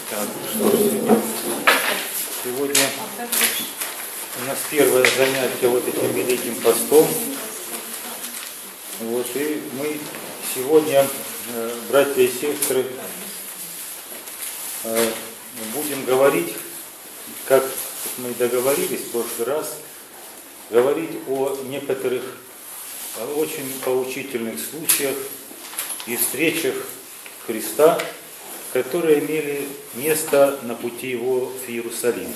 Так, что сегодня у нас первое занятие вот этим Великим постом. Вот, и мы сегодня, братья и сестры, будем говорить, как мы договорились в прошлый раз, говорить о некоторых очень поучительных случаях и встречах Христа, которые имели место на пути Его в Иерусалим.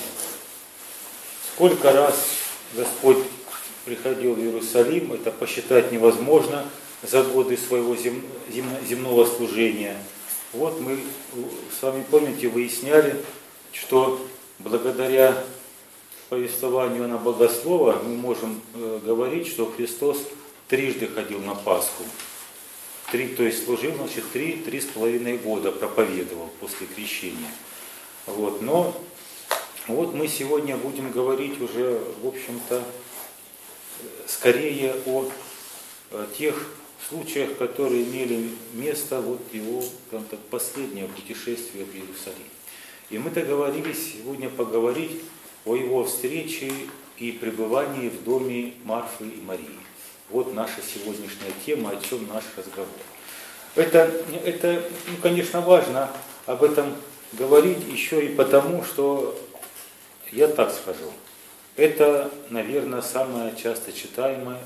Сколько раз Господь приходил в Иерусалим, это посчитать невозможно за годы своего земного служения. Вот мы с вами, помните, выясняли, что благодаря повествованию на Богослова мы можем говорить, что Христос трижды ходил на Пасху. То есть служил, значит, 3,5 года проповедовал после крещения. Вот. Но вот мы сегодня будем говорить уже, в общем-то, скорее о тех случаях, которые имели место вот его так, последнее путешествие в Иерусалим. И мы договорились сегодня поговорить о его встрече и пребывании в доме Марфы и Марии. Вот наша сегодняшняя тема, о чем наш разговор. Это, конечно, важно об этом говорить еще и потому, что, я так скажу, это, наверное, самое часто читаемое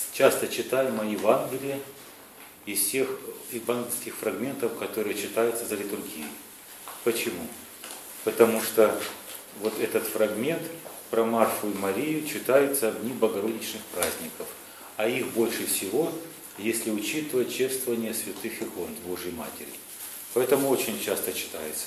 Евангелие из всех евангельских фрагментов, которые читаются за литургией. Почему? Потому что вот этот фрагмент про Марфу и Марию читается в дни богородичных праздников. А их больше всего, если учитывать чествование святых икон Божьей Матери. Поэтому очень часто читается.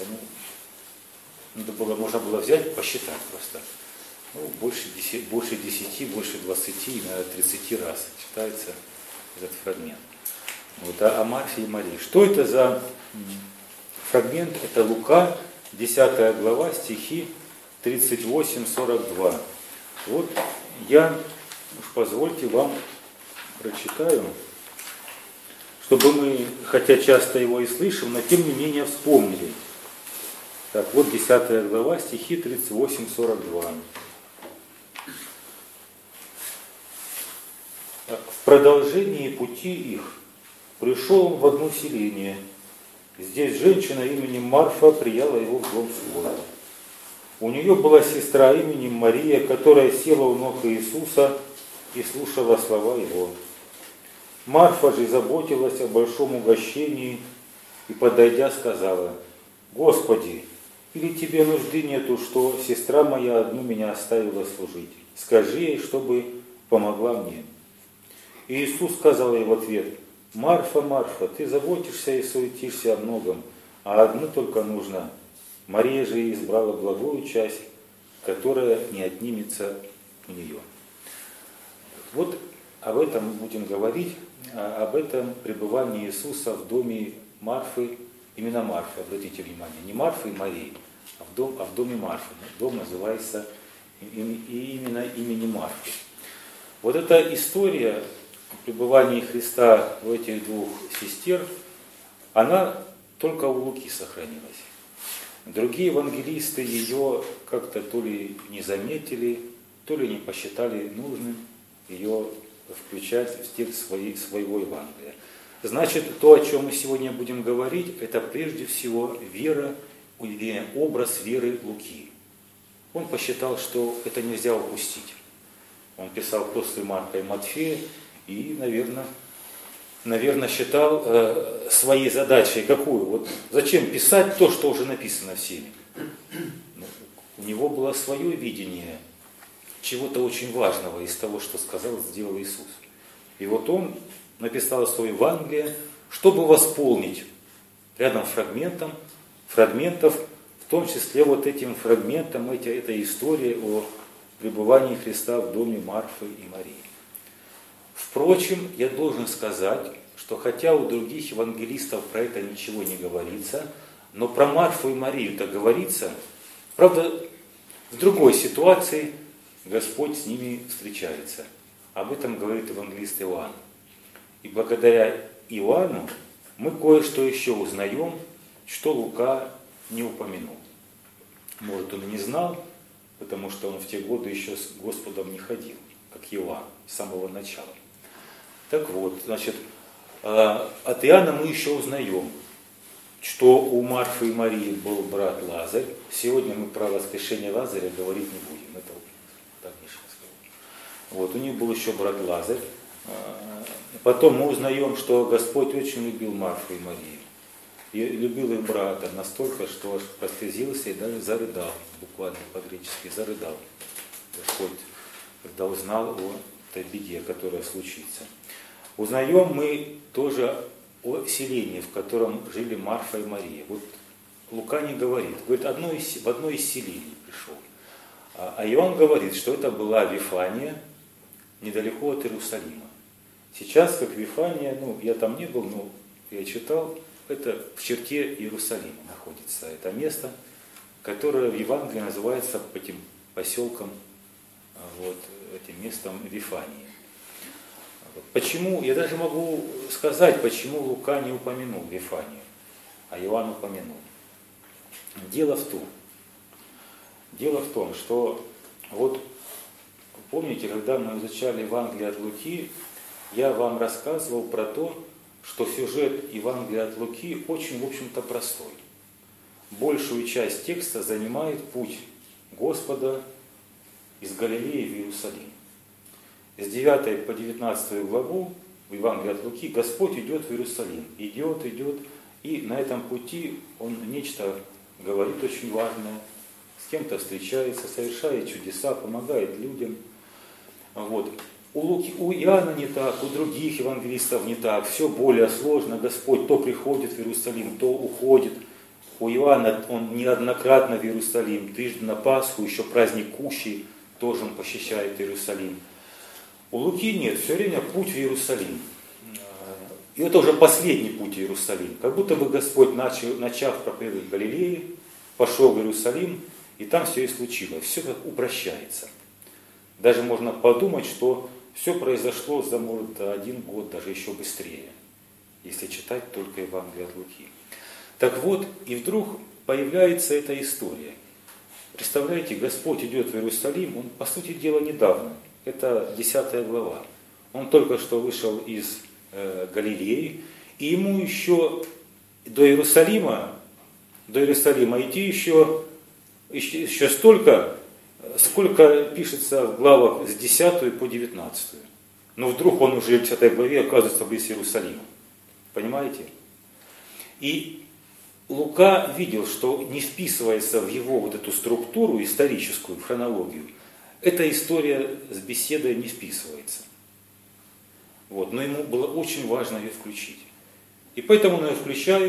Можно было взять, посчитать просто. Больше 10, больше 20, наверное, 30 раз читается этот фрагмент. Вот, о Марфе и Марии. Что это за фрагмент? Это Лука, 10 глава, стихи 38-42. Вот я, уж позвольте, вам прочитаю, чтобы мы, хотя часто его и слышим, но тем не менее вспомнили. Так, вот 10 глава, стихи 38-42. В продолжении пути их пришел он в одно селение. Здесь женщина именем Марфа прияла его в дом свой. У нее была сестра именем Мария, которая села у ног Иисуса и слушала слова его. Марфа же заботилась о большом угощении и, подойдя, сказала: «Господи, или тебе нужды нету, что сестра моя одну меня оставила служить? Скажи ей, чтобы помогла мне». И Иисус сказал ей в ответ: «Марфа, Марфа, ты заботишься и суетишься о многом, а одну только нужно. Мария же избрала благую часть, которая не отнимется у нее». Вот об этом мы будем говорить, об этом пребывании Иисуса в доме Марфы, именно Марфы, обратите внимание, не Марфы и Марии, а в доме Марфы. Дом называется именно имени Марфы. Вот эта история пребывания Христа у этих двух сестер, она только у Луки сохранилась. Другие евангелисты ее как-то то ли не заметили, то ли не посчитали нужным ее включать в текст своего Евангелия. Значит, то, о чем мы сегодня будем говорить, это прежде всего образ веры Луки. Он посчитал, что это нельзя упустить. Он писал после Марка и Матфея и, наверное, считал своей задачей какую? Вот зачем писать то, что уже написано всеми? У него было свое видение чего-то очень важного из того, что сказал, сделал Иисус. И вот он написал свое Евангелие, чтобы восполнить рядом фрагментов, в том числе вот этим фрагментом, этой истории о пребывании Христа в доме Марфы и Марии. Впрочем, я должен сказать, что хотя у других евангелистов про это ничего не говорится, но про Марфу и Марию-то говорится, правда, в другой ситуации Господь с ними встречается. Об этом говорит евангелист Иоанн. И благодаря Иоанну мы кое-что еще узнаем, что Лука не упомянул. Может, он и не знал, потому что он в те годы еще с Господом не ходил, как Иоанн, с самого начала. Так вот, значит, от Иоанна мы еще узнаем, что у Марфы и Марии был брат Лазарь. Сегодня мы про воскрешение Лазаря говорить не будем, это дальнейшее разговор. Вот, у них был еще брат Лазарь. Потом мы узнаем, что Господь очень любил Марфу и Марию. И любил их брата настолько, что аж прослезился и даже зарыдал, буквально по-гречески зарыдал Господь, когда узнал о этой беде, которая случится. Узнаем мы тоже о селении, в котором жили Марфа и Мария. Вот Лука не говорит, в одно из селений пришел. А Иоанн говорит, что это была Вифания, недалеко от Иерусалима. Сейчас, как Вифания, я там не был, но я читал, это в черте Иерусалима находится это место, которое в Евангелии называется этим поселком, вот, этим местом Вифании. Почему, я даже могу сказать, почему Лука не упомянул Вифанию, а Иоанн упомянул. Дело в том, что вот помните, когда мы изучали Евангелие от Луки, я вам рассказывал про то, что сюжет Евангелия от Луки очень, в общем-то, простой. Большую часть текста занимает путь Господа из Галилеи в Иерусалим. С 9 по 19 главу в Евангелии от Луки Господь идет в Иерусалим. Идет, и на этом пути Он нечто говорит очень важное, с кем-то встречается, совершает чудеса, помогает людям. Вот. У Иоанна не так, у других евангелистов не так, все более сложно. Господь то приходит в Иерусалим, то уходит. У Иоанна он неоднократно в Иерусалим, трижды на Пасху, еще праздник Кущи, тоже он посещает Иерусалим. У Луки нет, все время путь в Иерусалим. И это уже последний путь в Иерусалим. Как будто бы Господь, начав проповедовать в Галилее, пошел в Иерусалим, и там все и случилось. Все как упрощается. Даже можно подумать, что все произошло за, может, 1 год, даже еще быстрее, если читать только Евангелие от Луки. Так вот, и вдруг появляется эта история. Представляете, Господь идет в Иерусалим, он, по сути дела, недавно. Это 10 глава. Он только что вышел из Галилеи, и ему еще до Иерусалима идти еще столько, сколько пишется в главах с 10 по 19. Но вдруг он уже в 10 главе оказывается близ Иерусалима. Понимаете? И Лука видел, что не вписывается в его вот эту структуру историческую, в хронологию. Эта история с беседой не вписывается. Вот. Но ему было очень важно ее включить. И поэтому он ее включает,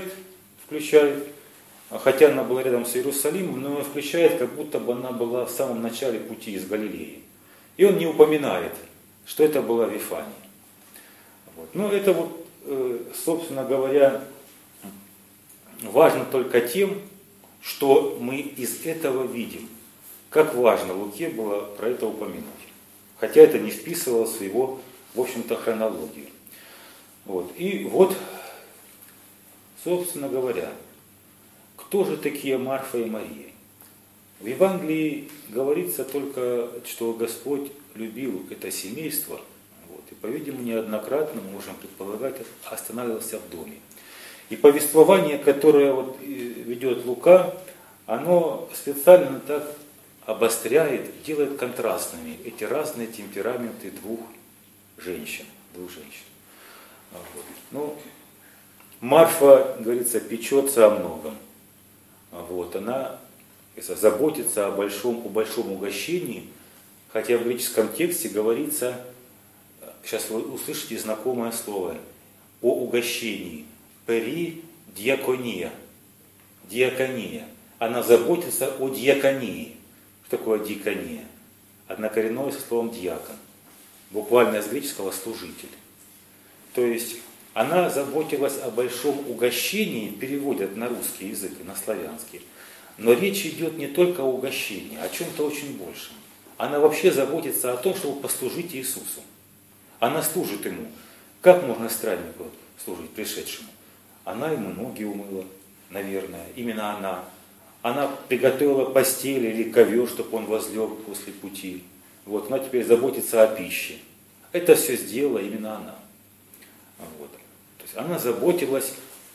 хотя она была рядом с Иерусалимом, но ее включает, как будто бы она была в самом начале пути из Галилеи. И он не упоминает, что это была Вифания. Вот. Но это вот, собственно говоря, важно только тем, что мы из этого видим. Как важно Луке было про это упомянуть. Хотя это не вписывалось в его, в общем-то, хронологию. Вот. И вот, собственно говоря, кто же такие Марфа и Мария? В Евангелии говорится только, что Господь любил это семейство, вот, и, по-видимому, неоднократно, мы можем предполагать, останавливался в доме. И повествование, которое вот ведет Лука, оно специально так обостряет, делает контрастными эти разные темпераменты двух женщин. Вот. Ну, Марфа, говорится, печется о многом. Вот, она заботится о большом угощении, хотя в греческом тексте говорится, сейчас вы услышите знакомое слово, о угощении. Пери диакония. Диакония. Она заботится о диаконии. Что такое диакония? Однокоренное со словом диакон. Буквально с греческого служитель. То есть она заботилась о большом угощении, переводят на русский язык и на славянский. Но речь идет не только о угощении, а о чем-то очень большем. Она вообще заботится о том, чтобы послужить Иисусу. Она служит Ему. Как можно страннику служить, пришедшему? Она ему ноги умыла, наверное, именно она. она приготовила постель или ковер, чтобы он возлег после пути. Вот, она теперь заботится о пище. Это все сделала именно она. Вот. То есть она заботилась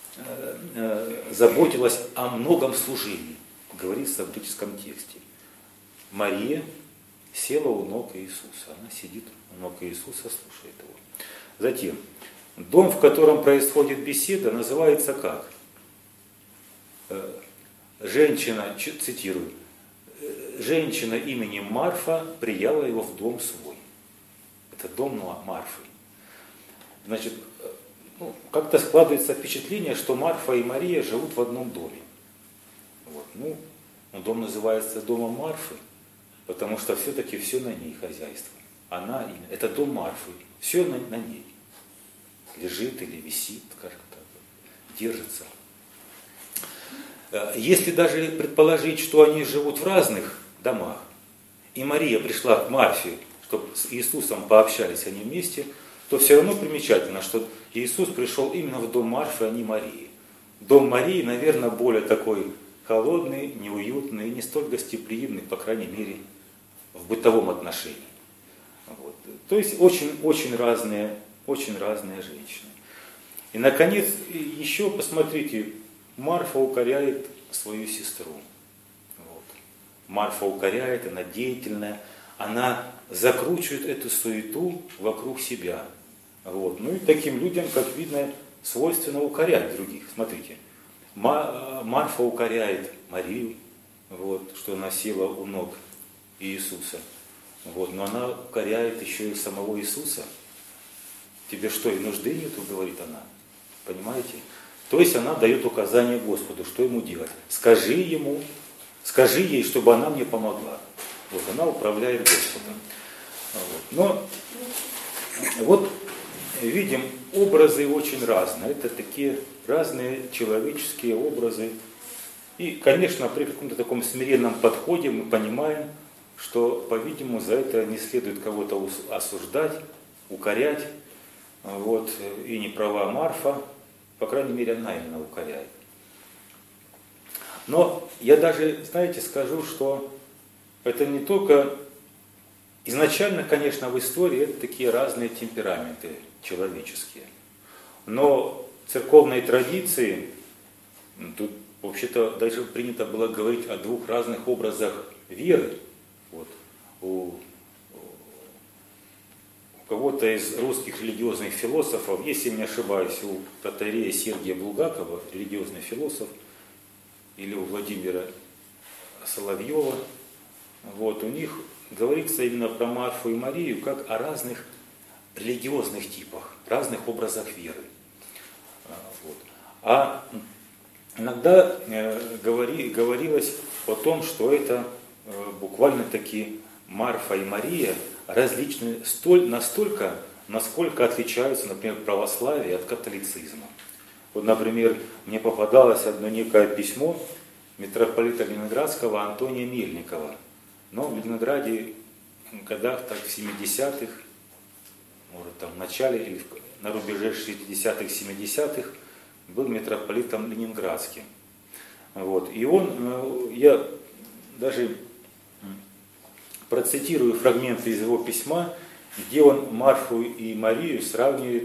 о многом служении, говорится в греческом тексте. Мария села у ног Иисуса. Она сидит у ног Иисуса, слушает его. Затем, дом, в котором происходит беседа, называется как? Женщина, цитирую, женщина именем Марфа прияла его в дом свой. Это дом Марфы. Значит, как-то складывается впечатление, что Марфа и Мария живут в одном доме. Вот. Дом называется домом Марфы, потому что все-таки все на ней хозяйство. Это дом Марфы, все на ней. Лежит или висит, скажем так, держится. Если даже предположить, что они живут в разных домах, и Мария пришла к Марфе, чтобы с Иисусом пообщались они вместе, то все равно примечательно, что Иисус пришел именно в дом Марфы, а не Марии. Дом Марии, наверное, более такой холодный, неуютный, не столь гостеприимный, по крайней мере, в бытовом отношении. Вот. То есть очень разные женщины. И, наконец, еще посмотрите, Марфа укоряет свою сестру. Вот. Марфа укоряет, она деятельная, она закручивает эту суету вокруг себя. Вот. И таким людям, как видно, свойственно укорять других. Смотрите, Марфа укоряет Марию, вот, что она села у ног Иисуса. Вот. Но она укоряет еще и самого Иисуса. Тебе что, и нужды нету, говорит она. Понимаете? То есть она дает указание Господу, что ему делать. Скажи ей, чтобы она мне помогла. Вот, она управляет Господом. Вот. Но вот видим, образы очень разные. Это такие разные человеческие образы. И, конечно, при каком-то таком смиренном подходе мы понимаем, что, по-видимому, за это не следует кого-то осуждать, укорять. Вот. И не права Марфа. По крайней мере, она именно укоряет. Но я даже, знаете, скажу, что это не только... Изначально, конечно, в истории это такие разные темпераменты человеческие. Но в церковной традиции, тут вообще-то даже принято было говорить о двух разных образах веры. Вот. У кого-то из русских религиозных философов, если я не ошибаюсь, у протоиерея Сергия Булгакова, религиозный философ, или у Владимира Соловьева, вот, у них говорится именно про Марфу и Марию как о разных религиозных типах, разных образах веры. Вот. А иногда говорилось о том, что это буквально-таки Марфа и Мария различны настолько, насколько отличаются, например, православие от католицизма. Вот, например, мне попадалось одно некое письмо митрополита Ленинградского Антония Мельникова. Но в Ленинграде в годах так, в 70-х, может там в начале или на рубеже 60-х, 70-х был митрополитом Ленинградским. Вот. И я даже процитирую фрагменты из его письма, где он Марфу и Марию сравнивает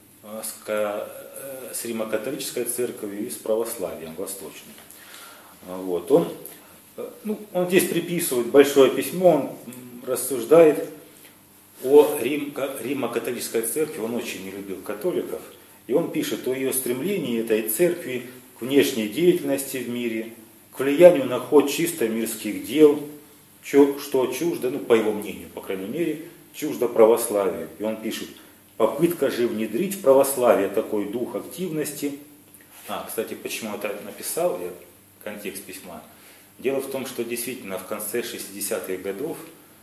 с Римо-католической церковью и с православием восточным. Вот. Он здесь приписывает большое письмо, он рассуждает о Римо-католической церкви, он очень не любил католиков, и он пишет о ее стремлении этой церкви к внешней деятельности в мире, к влиянию на ход чисто мирских дел, что чуждо, по его мнению, по крайней мере, чуждо православию. И он пишет, попытка же внедрить в православие такой дух активности. Кстати, почему это написал я, контекст письма. Дело в том, что действительно в конце 60-х годов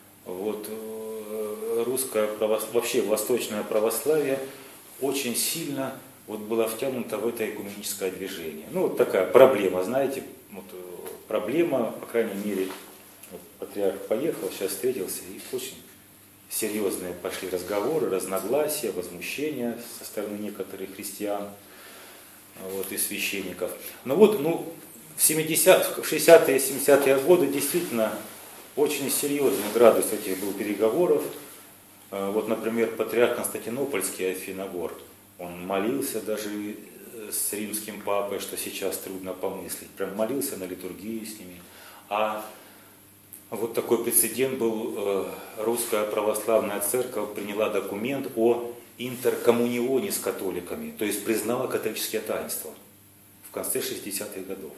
русское вообще восточное православие очень сильно было втянуто в это экуменическое движение. Такая проблема, знаете, проблема, по крайней мере, патриарх поехал, сейчас встретился, и очень серьезные пошли разговоры, разногласия, возмущения со стороны некоторых христиан и священников. в 60-е, 70-е годы действительно очень серьезный градус этих был переговоров. Вот, например, патриарх Константинопольский Афиногор, он молился даже с римским папой, что сейчас трудно помыслить, прям молился на литургии с ними. А вот такой прецедент был, русская православная церковь приняла документ о интеркоммунионе с католиками, то есть признала католические таинства в конце 60-х годов.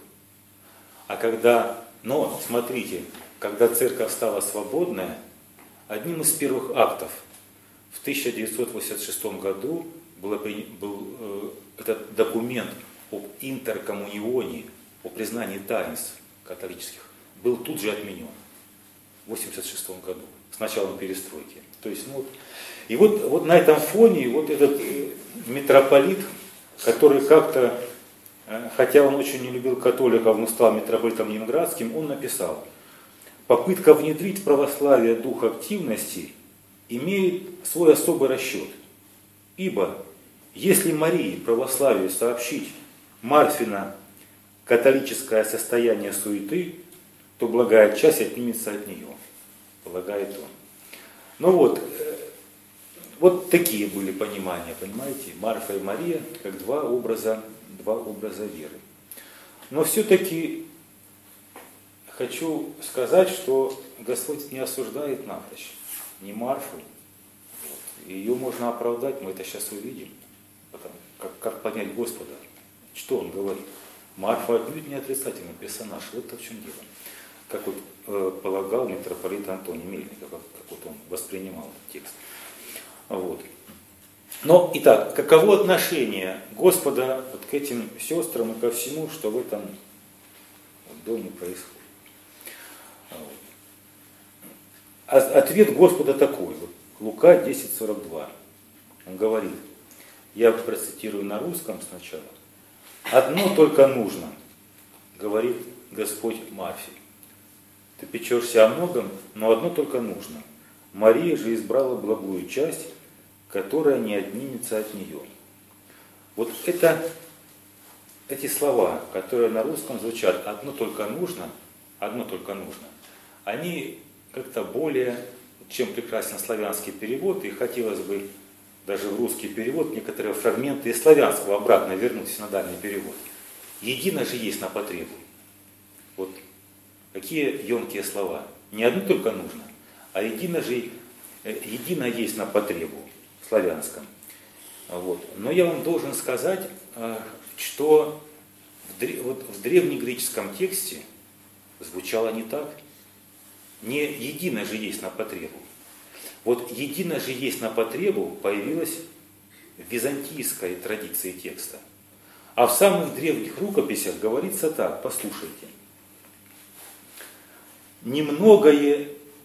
Но смотрите, когда церковь стала свободная, одним из первых актов в 1986 году был этот документ об интеркоммунионе, о признании таинств католических, был тут же отменен в 1986 году, с началом перестройки. То есть, и вот на этом фоне вот этот митрополит, который как-то, хотя он очень не любил католиков, но стал митрополитом ленинградским, он написал: попытка внедрить в православие дух активности имеет свой особый расчет. Ибо если Марии, православию, сообщить Марфина католическое состояние суеты, то благая часть отнимется от нее, полагает он. Ну вот такие были понимания, понимаете, Марфа и Мария, как два образа веры. Но все-таки хочу сказать, что Господь не осуждает напрочь, не Марфу. Ее можно оправдать, мы это сейчас увидим. Как понять Господа? Что Он говорит? Марфа отнюдь не отрицательный персонаж, вот в чем дело. Как вот полагал митрополит Антоний Мельников, как вот он воспринимал этот текст. Вот. Но, итак, каково отношение Господа вот к этим сестрам и ко всему, что в этом доме происходит? Ответ Господа такой. Вот, Лука 10:42. Он говорит, я процитирую на русском сначала. Одно только нужно, говорит Господь Марфе. Ты печешься о многом, но одно только нужно. Мария же избрала благую часть, которая не отнимется от нее. Вот эти слова, которые на русском звучат одно только нужно, они как-то более, чем прекрасен славянский перевод, и хотелось бы даже в русский перевод некоторые фрагменты из славянского обратно вернуть в синодальный перевод. Едино же есть на потребу. Вот какие емкие слова. Не одно только нужно, а едино есть на потребу в славянском. Вот. Но я вам должен сказать, что в древнегреческом тексте звучало не так. Не едино же есть на потребу. Вот едино же есть на потребу появилось в византийской традиции текста. А в самых древних рукописях говорится так, послушайте. Немногое,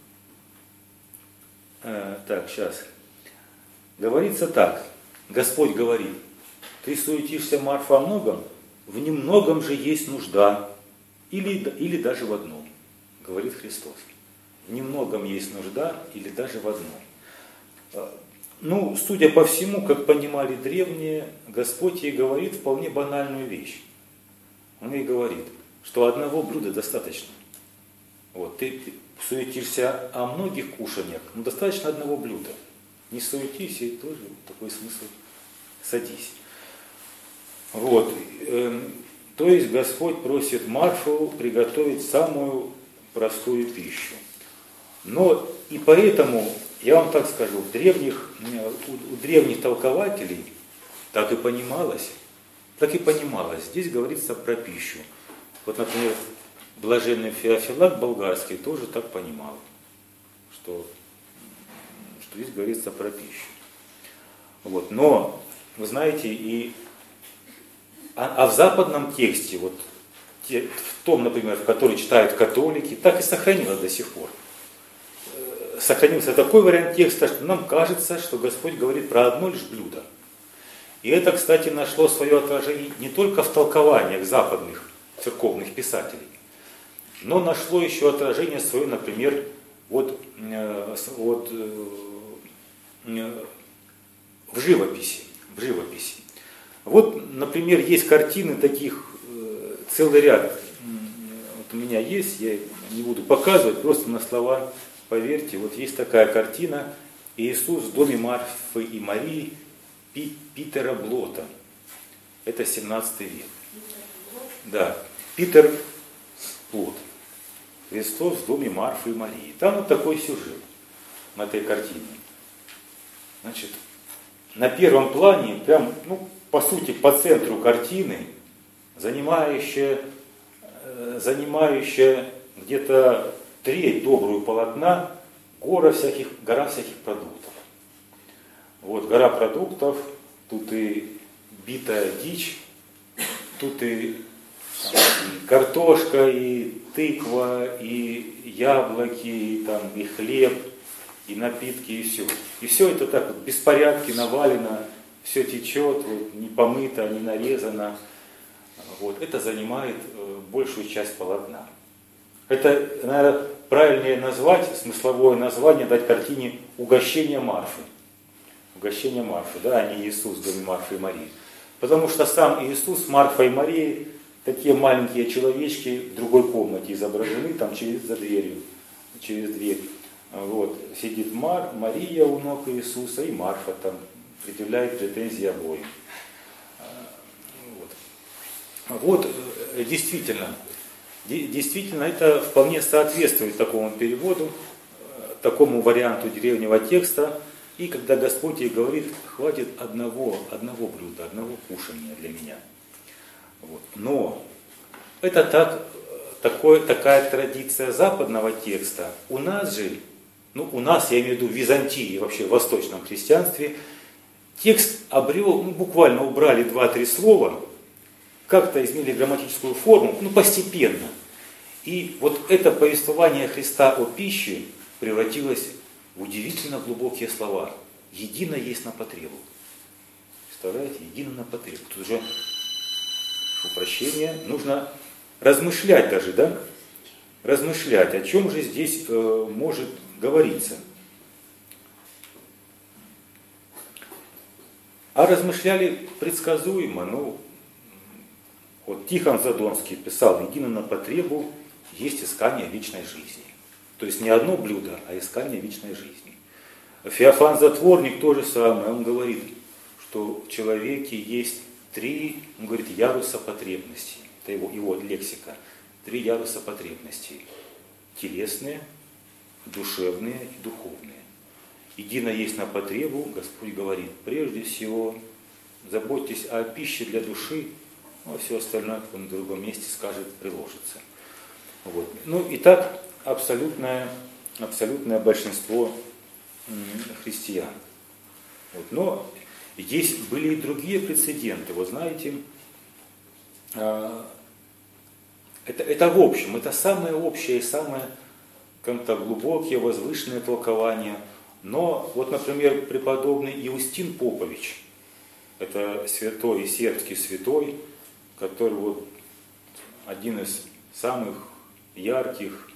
говорится так, Господь говорит, ты суетишься, Марфа, о многом, в немногом же есть нужда, или даже в одном, говорит Христос. В немногом есть нужда, или даже в одном. Ну, судя по всему, как понимали древние, Господь ей говорит вполне банальную вещь. Он ей говорит, что одного блюда достаточно. Вот, ты суетишься о многих кушаниях, но достаточно одного блюда. Не суетись, и тоже такой смысл садись. Вот. То есть Господь просит Марфу приготовить самую простую пищу. Но и поэтому, я вам так скажу, у древних толкователей так и понималось. Здесь говорится про пищу. Вот, например, блаженный Феофилакт Болгарский тоже так понимал, что здесь говорится про пищу. Вот. Но, вы знаете, в западном тексте, вот, в том, например, в который читают католики, так и сохранилось до сих пор. Сохранился такой вариант текста, что нам кажется, что Господь говорит про одно лишь блюдо. И это, кстати, нашло свое отражение не только в толкованиях западных церковных писателей, но нашло еще отражение свое, например, в живописи. Вот, например, есть картины таких, целый ряд у меня есть, я не буду показывать, просто на слова поверьте. Вот есть такая картина «Иисус в доме Марфы и Марии» Питера Блота. Это 17 век. Да, Питер Блот. Христос в доме Марфы и Марии. Там вот такой сюжет на этой картине. Значит, на первом плане, прям, по сути, по центру картины, занимающая где-то треть добрую полотна, гора всяких продуктов. Вот, гора продуктов, тут и битая дичь, тут и картошка, и тыква, и яблоки, и хлеб, и напитки, и все. И все это так вот в беспорядке навалено, все течет, вот, не помыто, не нарезано. Вот, это занимает большую часть полотна. Это, наверное, правильнее назвать, смысловое название дать картине «Угощение Марфы». Угощение Марфы, да, а не Иисус в доме Марфы и Марии. Потому что сам Иисус, Марфа и Мария, такие маленькие человечки в другой комнате изображены, там за дверью, через дверь. Вот, сидит Мария у ног Иисуса, и Марфа там предъявляет претензии обоим. Вот, действительно, это вполне соответствует такому переводу, такому варианту древнего текста. И когда Господь ей говорит, хватит одного блюда, одного кушания для меня. Вот. Но это такая традиция западного текста. У нас же, у нас, я имею в виду в Византии и вообще в восточном христианстве, текст обрел, буквально убрали 2-3 слова, как-то изменили грамматическую форму, постепенно. И вот это повествование Христа о пище превратилось в удивительно глубокие слова. Едино есть на потребу. Представляете? Едино на потребу. Тут уже, прошу прощения, нужно размышлять даже, да? Размышлять, о чем же здесь может говориться. А размышляли предсказуемо. Вот Тихон Задонский писал, едино на потребу есть искание вечной жизни. То есть не одно блюдо, а искание вечной жизни. Феофан Затворник то же самое. Он говорит, что в человеке есть 3, он говорит, яруса потребностей. Это его лексика. 3 яруса потребностей. Телесные, душевные и духовные. Едино есть на потребу, Господь говорит, прежде всего, заботьтесь о пище для души, а все остальное, как он на другом месте скажет, приложится. Вот. И так абсолютное большинство христиан. Вот. Но есть были и другие прецеденты. Вы знаете, это в общем, это самое общее и самое как-то глубокие, возвышенные толкования. Но вот, например, преподобный Иустин Попович, это святой и сербский святой, который вот один из самых ярких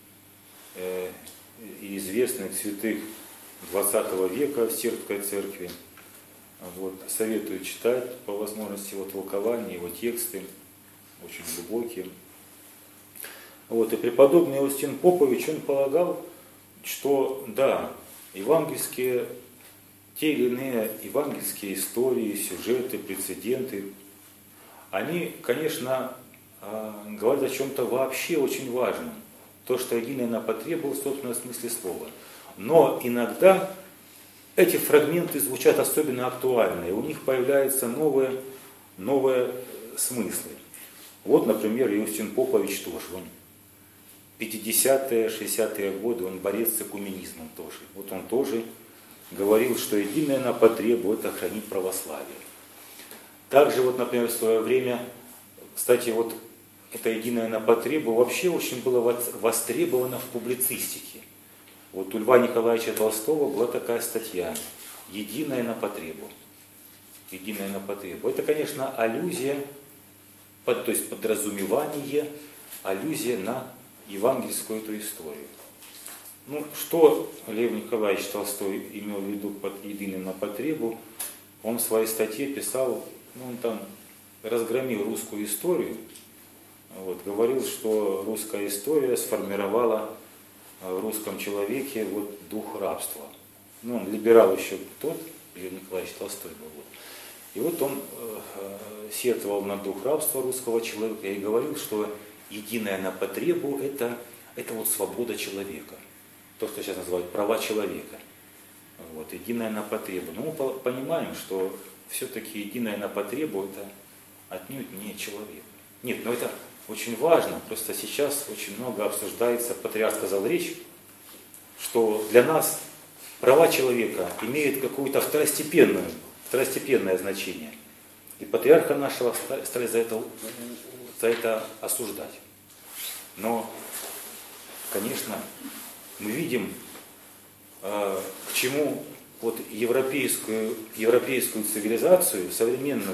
и известных святых 20 века в сербской церкви. Вот, советую читать по возможности его толкования, его тексты, очень глубокие. Вот, и преподобный Иустин Попович, он полагал, что да, те или иные евангельские истории, сюжеты, прецеденты, они, конечно, говорят о чем-то вообще очень важном. То, что единое на потребу в собственном смысле слова. Но иногда эти фрагменты звучат особенно актуально, и у них появляются новые смыслы. Вот, например, Иустин Попович тоже. Он 50-е, 60-е годы, он борец с экуменизмом тоже. Вот он тоже говорил, что единое на потребу – это хранить православие. Также, вот, например, в свое время, кстати, вот это единое на потребу вообще очень было востребовано в публицистике. Вот у Льва Николаевича Толстого была такая статья «Единое на потребу». Единое на потребу. Это, конечно, аллюзия, то есть подразумевание, аллюзия на евангельскую эту историю. Что Лев Николаевич Толстой имел в виду под единым на потребу, он в своей статье писал, он там разгромил русскую историю, вот, говорил, что русская история сформировала в русском человеке вот дух рабства. Ну, он либерал еще тот, Лев Николаевич Толстой был. И вот он сетовал на дух рабства русского человека и говорил, что единое на потребу это вот свобода человека. То, что сейчас называют права человека. Вот, единое на потребу. Но мы понимаем, что все-таки единое на потребу это отнюдь не человек. Нет, но это очень важно. Просто сейчас очень много обсуждается, патриарх сказал речь, что для нас права человека имеют какое-то второстепенное значение. И патриарха нашего стали за это осуждать. Но, конечно, мы видим, к чему вот европейскую цивилизацию, современный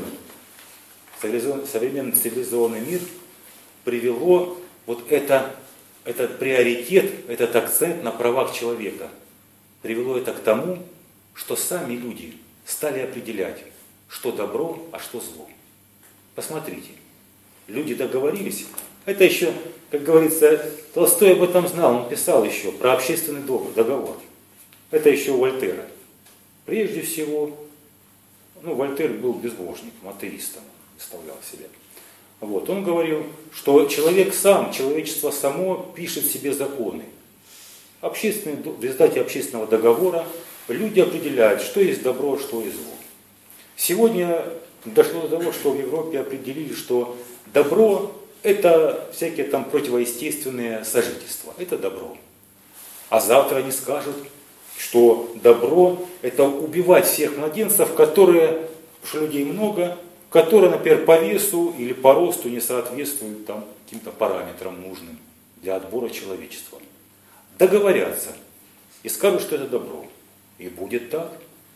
цивилизованный мир привело вот этот приоритет, этот акцент на правах человека. Привело это к тому, что сами люди стали определять, что добро, а что зло. Посмотрите, люди договорились. Это еще, как говорится, Толстой об этом знал, он писал еще про общественный договор. Это еще у Вольтера. Прежде всего, Вольтер был безбожником, атеистом, представлял себя. Вот, он говорил, что человек сам, человечество само пишет себе законы. В результате общественного договора люди определяют, что есть добро, что есть зло. Сегодня дошло до того, что в Европе определили, что добро – это всякие там противоестественные сожительства. Это добро. А завтра они скажут, что добро – это убивать всех младенцев, потому что людей много, которые, например, по весу или по росту не соответствуют там каким-то параметрам нужным для отбора человечества. Договорятся и скажут, что это добро. И будет так.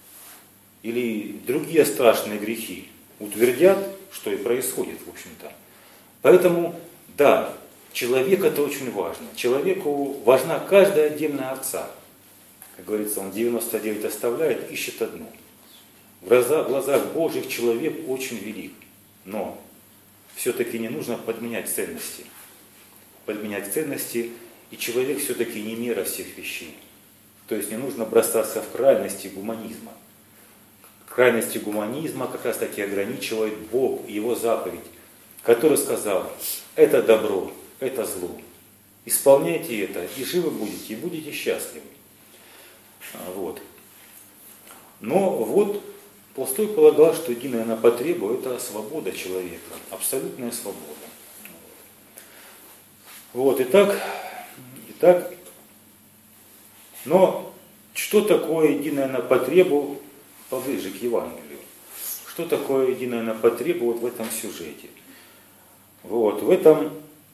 Или другие страшные грехи утвердят, что и происходит, в общем-то. Поэтому, да, человек это очень важно. Человеку важна каждая отдельная овца. Как говорится, он 99 оставляет, ищет одну. В глазах Божьих человек очень велик. Но все-таки не нужно подменять ценности. Подменять ценности, и человек все-таки не мера всех вещей. То есть не нужно бросаться в крайности гуманизма. Крайности гуманизма как раз таки ограничивает Бог и Его заповедь, который сказал, это добро, это зло. Исполняйте это, и живы будете, и будете счастливы. Вот. Но вот Толстой полагал, что единое на потребу – это свобода человека, абсолютная свобода. Вот, итак, но что такое единое на потребу поближе к Евангелию? Что такое единое на потребу вот в этом сюжете? Вот, в этом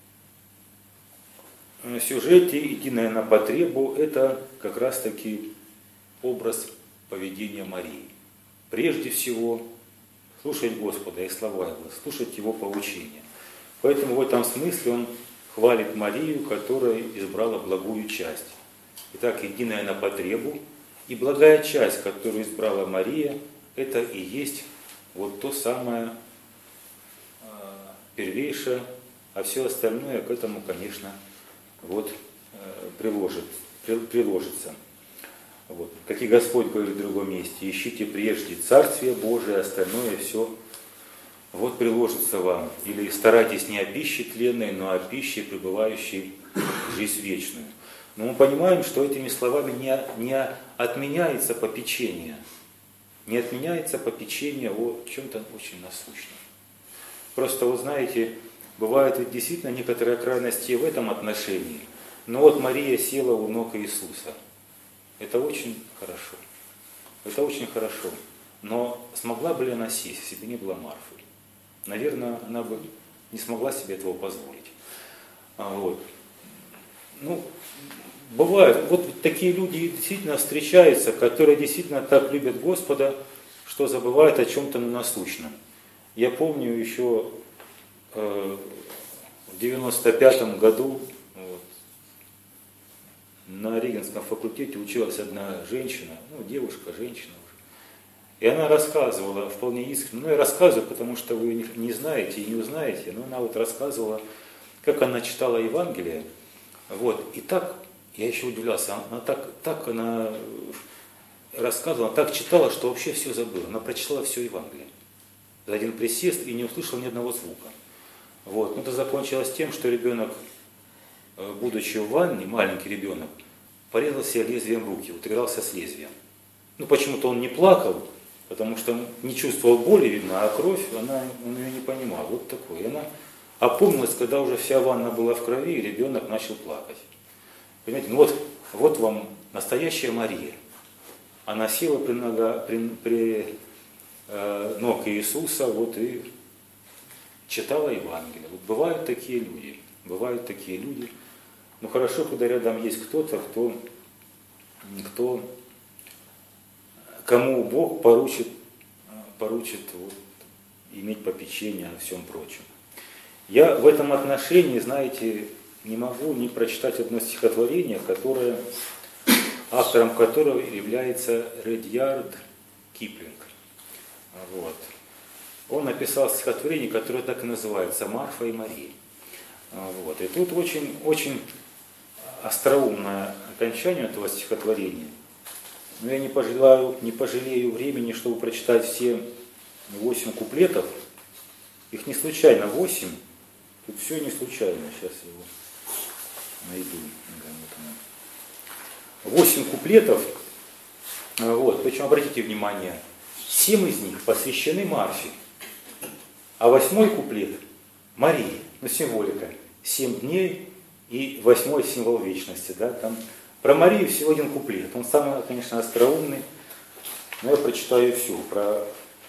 сюжете единое на потребу – это как раз-таки образ поведения Марии. Прежде всего, слушать Господа и слова Его, слушать Его поучения. Поэтому в этом смысле он хвалит Марию, которая избрала благую часть. Итак, единая на потребу. И благая часть, которую избрала Мария, это и есть вот то самое первейшее, а все остальное к этому, конечно, вот, приложится. Вот. Как и Господь говорит в другом месте, ищите прежде Царствие Божие, остальное все вот приложится вам. Или старайтесь не о пище тленной, но о пище, пребывающей в жизнь вечную. Но мы понимаем, что этими словами не отменяется попечение. Не отменяется попечение о чем-то очень насущном. Просто, вы знаете, бывают ведь действительно некоторые крайности в этом отношении. Но вот Мария села у ног Иисуса. Это очень хорошо. Это очень хорошо. Но смогла бы ли она сесть, если бы не было Марфы? Наверное, она бы не смогла себе этого позволить. Вот. Бывают, вот такие люди действительно встречаются, которые действительно так любят Господа, что забывают о чем-то насущном. Я помню еще в 95-м году на Регенском факультете училась одна женщина, женщина. И она рассказывала вполне искренне, я рассказываю, потому что вы не знаете и не узнаете, но она вот рассказывала как она читала Евангелие. Вот. И так, я еще удивлялся, она так она рассказывала, она так читала, что вообще все забыла. Она прочитала все Евангелие за один присест и не услышала ни одного звука. Вот. Но это закончилось тем, что ребенок, будучи в ванне, маленький ребенок, порезал себе лезвием руки, вот игрался с лезвием. Ну, почему-то он не плакал, потому что он не чувствовал боли, видно, а кровь, он ее не понимал. Вот такое. И она опомнилась, когда уже вся ванна была в крови, и ребенок начал плакать. Понимаете, ну вот вам настоящая Мария. Она села при ног Иисуса, вот и читала Евангелие. Вот бывают такие люди. Но хорошо, когда рядом есть кто-то, кому Бог поручит вот, иметь попечение о всем прочем. Я в этом отношении, знаете, не могу не прочитать одно стихотворение, автором которого является Редьярд Киплинг. Вот. Он написал стихотворение, которое так и называется «Марфа и Мария». Вот. И тут очень, очень остроумное окончание этого стихотворения. Но я не пожалею времени, чтобы прочитать все 8 куплетов. Их не случайно 8. Тут все не случайно. Сейчас я его найду. 8 куплетов. Вот. Причем обратите внимание, 7 из них посвящены Марфе. А 8-й куплет Марии. Ну, символика. 7 дней и 8-й символ вечности. Да? Там про Марию всего 1 куплет. Он самый, конечно, остроумный. Но я прочитаю все. Про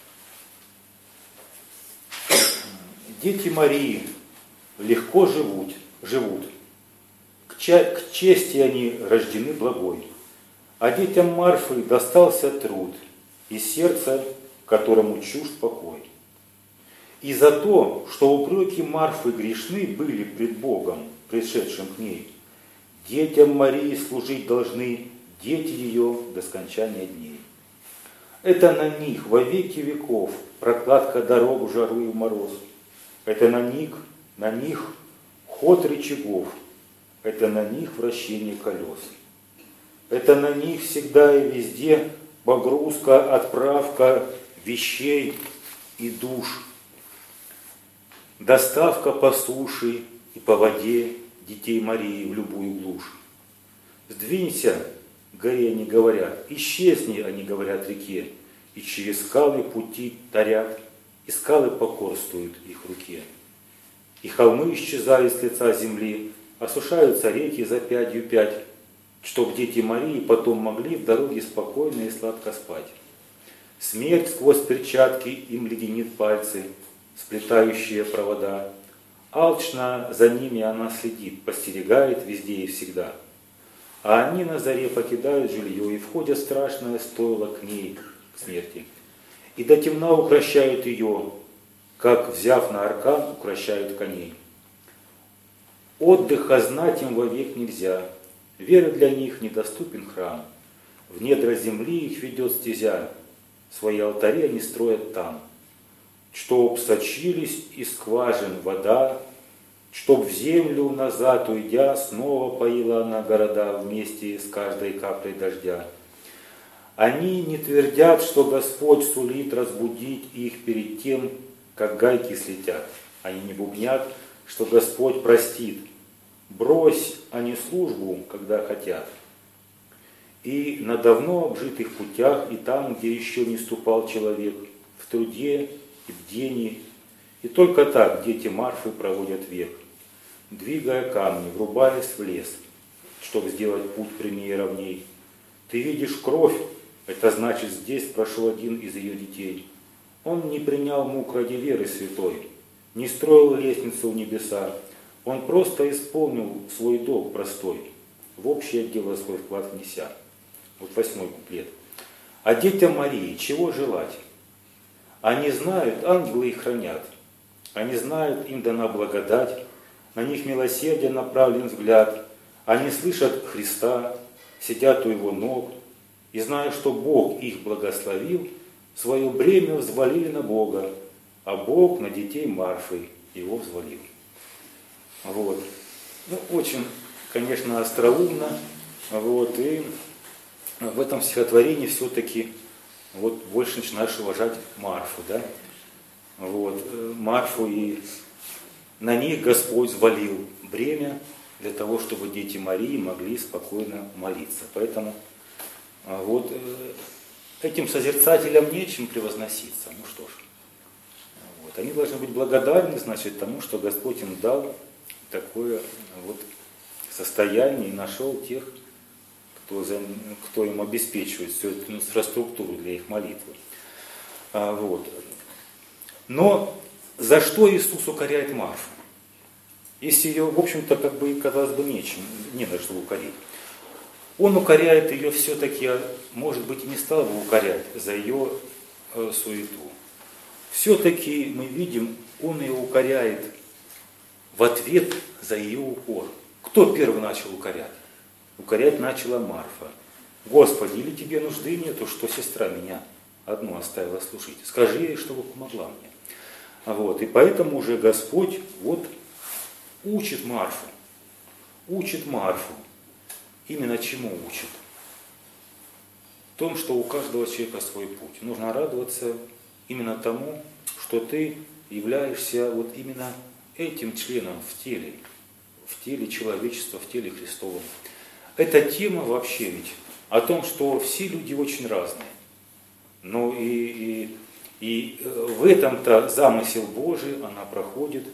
дети Марии легко живут. К чести они рождены благой. А детям Марфы достался труд и сердце, которому чужд покой. И за то, что упреки Марфы грешны были пред Богом, пришедшим к ней, детям Марии служить должны дети ее до скончания дней. Это на них во веки веков прокладка дорог в жару и в мороз. Это на них ход рычагов. Это на них вращение колес. Это на них всегда и везде погрузка, отправка вещей и душ. Доставка по суше и по воде детей Марии в любую глушь. Сдвинься, горе они говорят, исчезни, они говорят, реке, и через скалы пути тарят, и скалы покорствуют их руке. И холмы исчезают с лица земли, осушаются реки за 5 чтоб дети Марии потом могли в дороге спокойно и сладко спать. Смерть сквозь перчатки им леденит пальцы, сплетающие провода. Алчно за ними она следит, постерегает везде и всегда. А они на заре покидают жилье и входят в страшное стойло к ней, к смерти. И до темна укрощают ее, как, взяв на аркан, укрощают коней. Отдыха знать им вовек нельзя, веры для них недоступен храм. В недра земли их ведет стезя, свои алтари они строят там. Чтоб сочились из скважин вода, чтоб в землю назад уйдя, снова поила она города вместе с каждой каплей дождя. Они не твердят, что Господь сулит разбудить их перед тем, как гайки слетят. Они не бубнят, что Господь простит. Брось они службу, когда хотят. И на давно обжитых путях, и там, где еще не ступал человек, в труде и бдении, и только так дети Марфы проводят век, двигая камни, врубаясь в лес, чтобы сделать путь прямее и ровней. Ты видишь кровь, это значит, здесь прошел один из ее детей. Он не принял мук ради веры святой, не строил лестницу в небеса, он просто исполнил свой долг простой, в общее дело свой вклад внеся. Вот 8-й куплет. А детям Марии чего желать? Они знают, ангелы их хранят. Они знают, им дана благодать, на них милосердие направлен взгляд. Они слышат Христа, сидят у его ног, и зная, что Бог их благословил, свое бремя взвалили на Бога, а Бог на детей Марфы его взвалил. Вот. Ну, очень, конечно, остроумно. Вот. И в этом стихотворении все-таки вот больше начинаешь уважать Марфу, да? Вот. Марфу, и на них Господь взвалил бремя для того, чтобы дети Марии могли спокойно молиться. Поэтому вот этим созерцателям нечем превозноситься. Ну что ж, вот. Они должны быть благодарны, значит, тому, что Господь им дал такое вот состояние и нашел тех, кто им обеспечивает всю эту инфраструктуру для их молитвы. Вот. Но за что Иисус укоряет Марфу? Если ее, в общем-то, как бы, казалось бы, не на что укорить. Он укоряет ее все-таки, может быть, и не стал бы укорять за ее суету. Все-таки мы видим, он ее укоряет в ответ за ее укор. Кто первый начал укорять? Укорять начала Марфа. Господи, или тебе нужды нету, что сестра меня одну оставила служить? Скажи ей, чтобы помогла мне. Вот. И поэтому уже Господь вот учит Марфу. Учит Марфу. Именно чему учит? В том, что у каждого человека свой путь. Нужно радоваться именно тому, что ты являешься вот именно этим членом в теле человечества, в теле Христовом. Эта тема вообще ведь о том, что все люди очень разные. Но и в этом-то замысел Божий, она проходит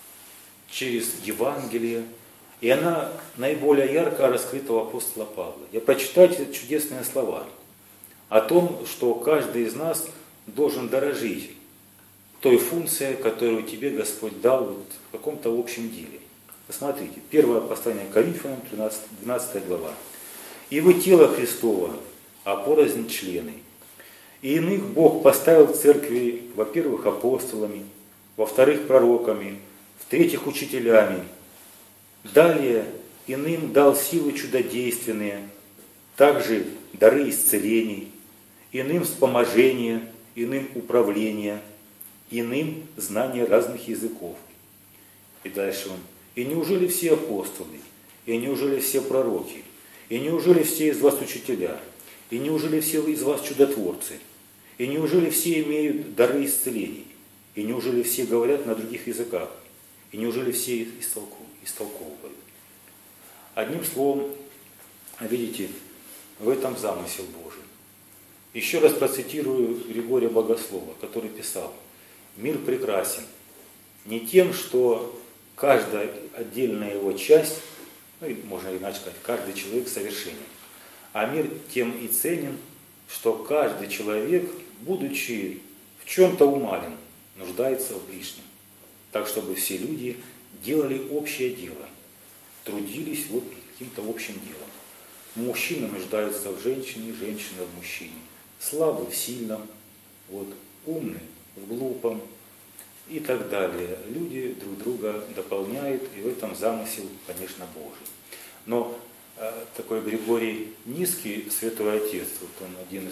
через Евангелие, и она наиболее ярко раскрыта у апостола Павла. Я прочитаю эти чудесные слова о том, что каждый из нас должен дорожить той функцией, которую тебе Господь дал вот в каком-то общем деле. Посмотрите, 1 послание к Коринфянам, 12 глава. «И вы тело Христово, а порознь члены. И иных Бог поставил в церкви, во-первых, апостолами, во-вторых, пророками, в-третьих, учителями. Далее иным дал силы чудодейственные, также дары исцелений, иным вспоможение, иным управление, иным знание разных языков». И дальше он. «И неужели все апостолы? И неужели все пророки? И неужели все из вас учителя? И неужели все из вас чудотворцы? И неужели все имеют дары исцелений? И неужели все говорят на других языках? И неужели все истолковывают?» Одним словом, видите, в этом замысел Божий. Еще раз процитирую Григория Богослова, который писал: «Мир прекрасен не тем, что каждая отдельная его часть, ну, можно иначе сказать, каждый человек совершенен, а мир тем и ценен, что каждый человек, будучи в чем-то умален, нуждается в ближнем. Так, чтобы все люди делали общее дело, трудились вот каким-то общим делом. Мужчина нуждается в женщине, женщина в мужчине, слабый в сильном, вот, умный в глупом и так далее. Люди друг друга дополняют, и в этом замысел, конечно, Божий. Но такой Григорий Низкий, святой отец, вот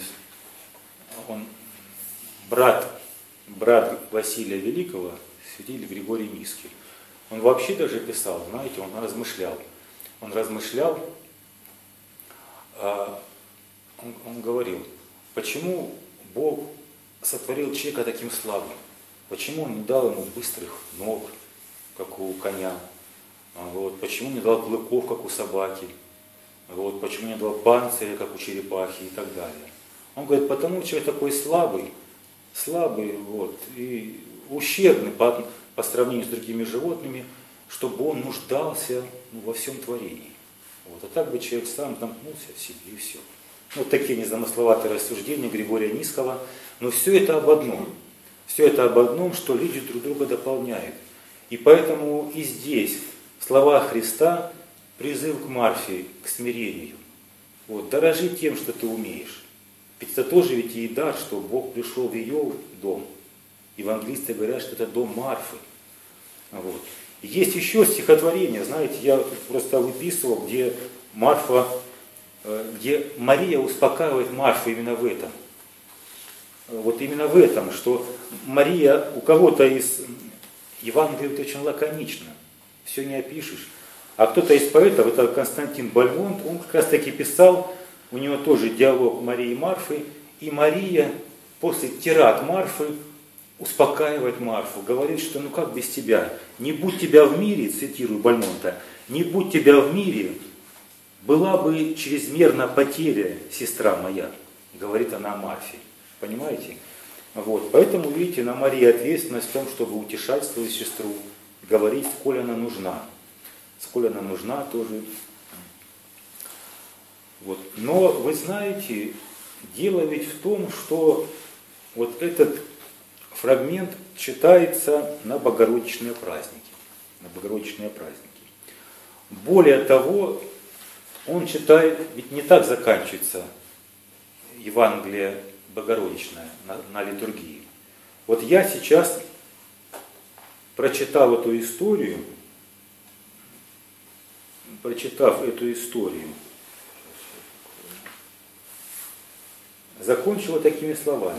он брат Василия Великого, святитель Григорий Низкий. Он вообще даже писал, знаете, он размышлял. Он говорил, почему Бог сотворил человека таким слабым? Почему он не дал ему быстрых ног, как у коня? Вот. Почему не дал клыков, как у собаки? Вот. Почему не дал панциря, как у черепахи и так далее? Он говорит, потому что человек такой слабый, вот, и ущербный по сравнению с другими животными, чтобы он нуждался во всем творении. Вот. А так бы человек сам замкнулся в себе и все. Вот такие незамысловатые рассуждения Григория Низкого. Но все это об одном. Все это об одном, что люди друг друга дополняют. И поэтому и здесь в словах Христа призыв к Марфе, к смирению. Вот, дорожи тем, что ты умеешь. Ведь это тоже ведь и дар, что Бог пришел в ее дом. Евангелисты говорят, что это дом Марфы. Вот. Есть еще стихотворение, знаете, я просто выписывал, где Мария успокаивает Марфу именно в этом. Вот именно в этом, что Мария у кого-то из Евангелия очень лаконично. все не опишешь. А кто-то из поэтов, это Константин Бальмонт, он как раз таки писал, у него тоже диалог Марии и Марфы, и Мария после тирад Марфы успокаивает Марфу, говорит, что ну как без тебя, не будь тебя в мире, цитирую Бальмонта, не будь тебя в мире, была бы чрезмерно потеря, сестра моя, говорит она о Марфе. Понимаете? Вот. Поэтому, видите, на Марии ответственность в том, чтобы утешать свою сестру, говорить, сколь она нужна. Сколь она нужна тоже. Вот. Но вы знаете, дело ведь в том, что вот этот фрагмент читается на богородичные праздники. На богородичные праздники. Более того, он читает, ведь не так заканчивается Евангелие Богородичное на литургии. Вот я сейчас, прочитав эту историю, закончила такими словами.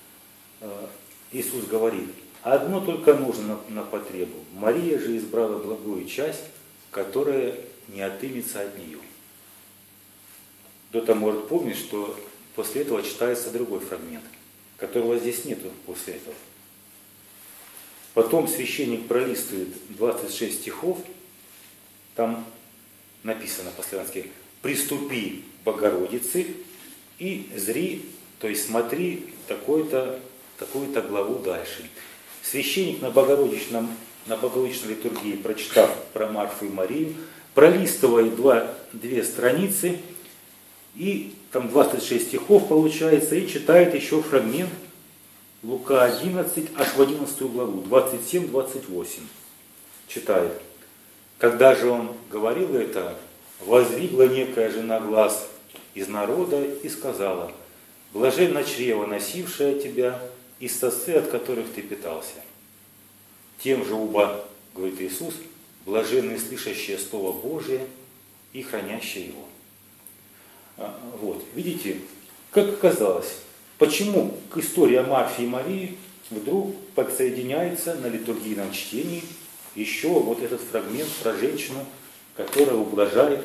Иисус говорит, одно только нужно на потребу. Мария же избрала благую часть, которая не отымется от нее. Кто-то может помнить, что после этого читается другой фрагмент, которого здесь нету после этого. Потом священник пролистывает 26 стихов, там написано по-славянски «Приступи, Богородице, и зри, то есть смотри такую-то главу дальше». Священник на богородичной литургии, прочитав про Марфу и Марию, пролистывает две страницы, и там 26 стихов получается, и читает еще фрагмент Лука 11, аж в 11 главу, 27-28 читает. Когда же он говорил это, воздвигла некая жена глаз из народа и сказала, блаженна чрево, носившая тебя, и сосцы, от которых ты питался. Тем же уба, говорит Иисус, блаженны слышащие Слово Божие и хранящие его. Вот, видите, как оказалось, почему к истории о Марфе и Марии вдруг подсоединяется на литургийном чтении еще вот этот фрагмент про женщину, которая ублажает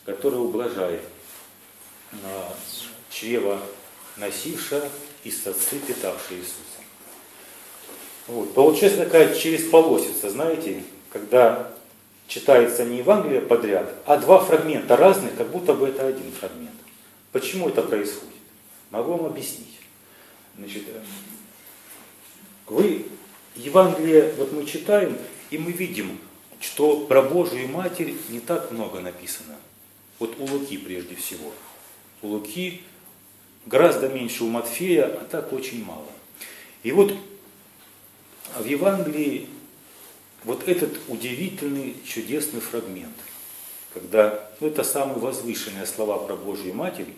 чрево носившая и сосцы питавшие Иисуса. Вот. Получается такая чересполосица, знаете, когда читается не Евангелие подряд, а два фрагмента разных, как будто бы это один фрагмент. Почему это происходит? Могу вам объяснить. Значит, Евангелие, вот мы читаем, и мы видим, что про Божию Матерь не так много написано. Вот у Луки прежде всего. У Луки гораздо меньше у Матфея, а так очень мало. И вот в Евангелии вот этот удивительный, чудесный фрагмент, когда это самые возвышенные слова про Божию Матерь,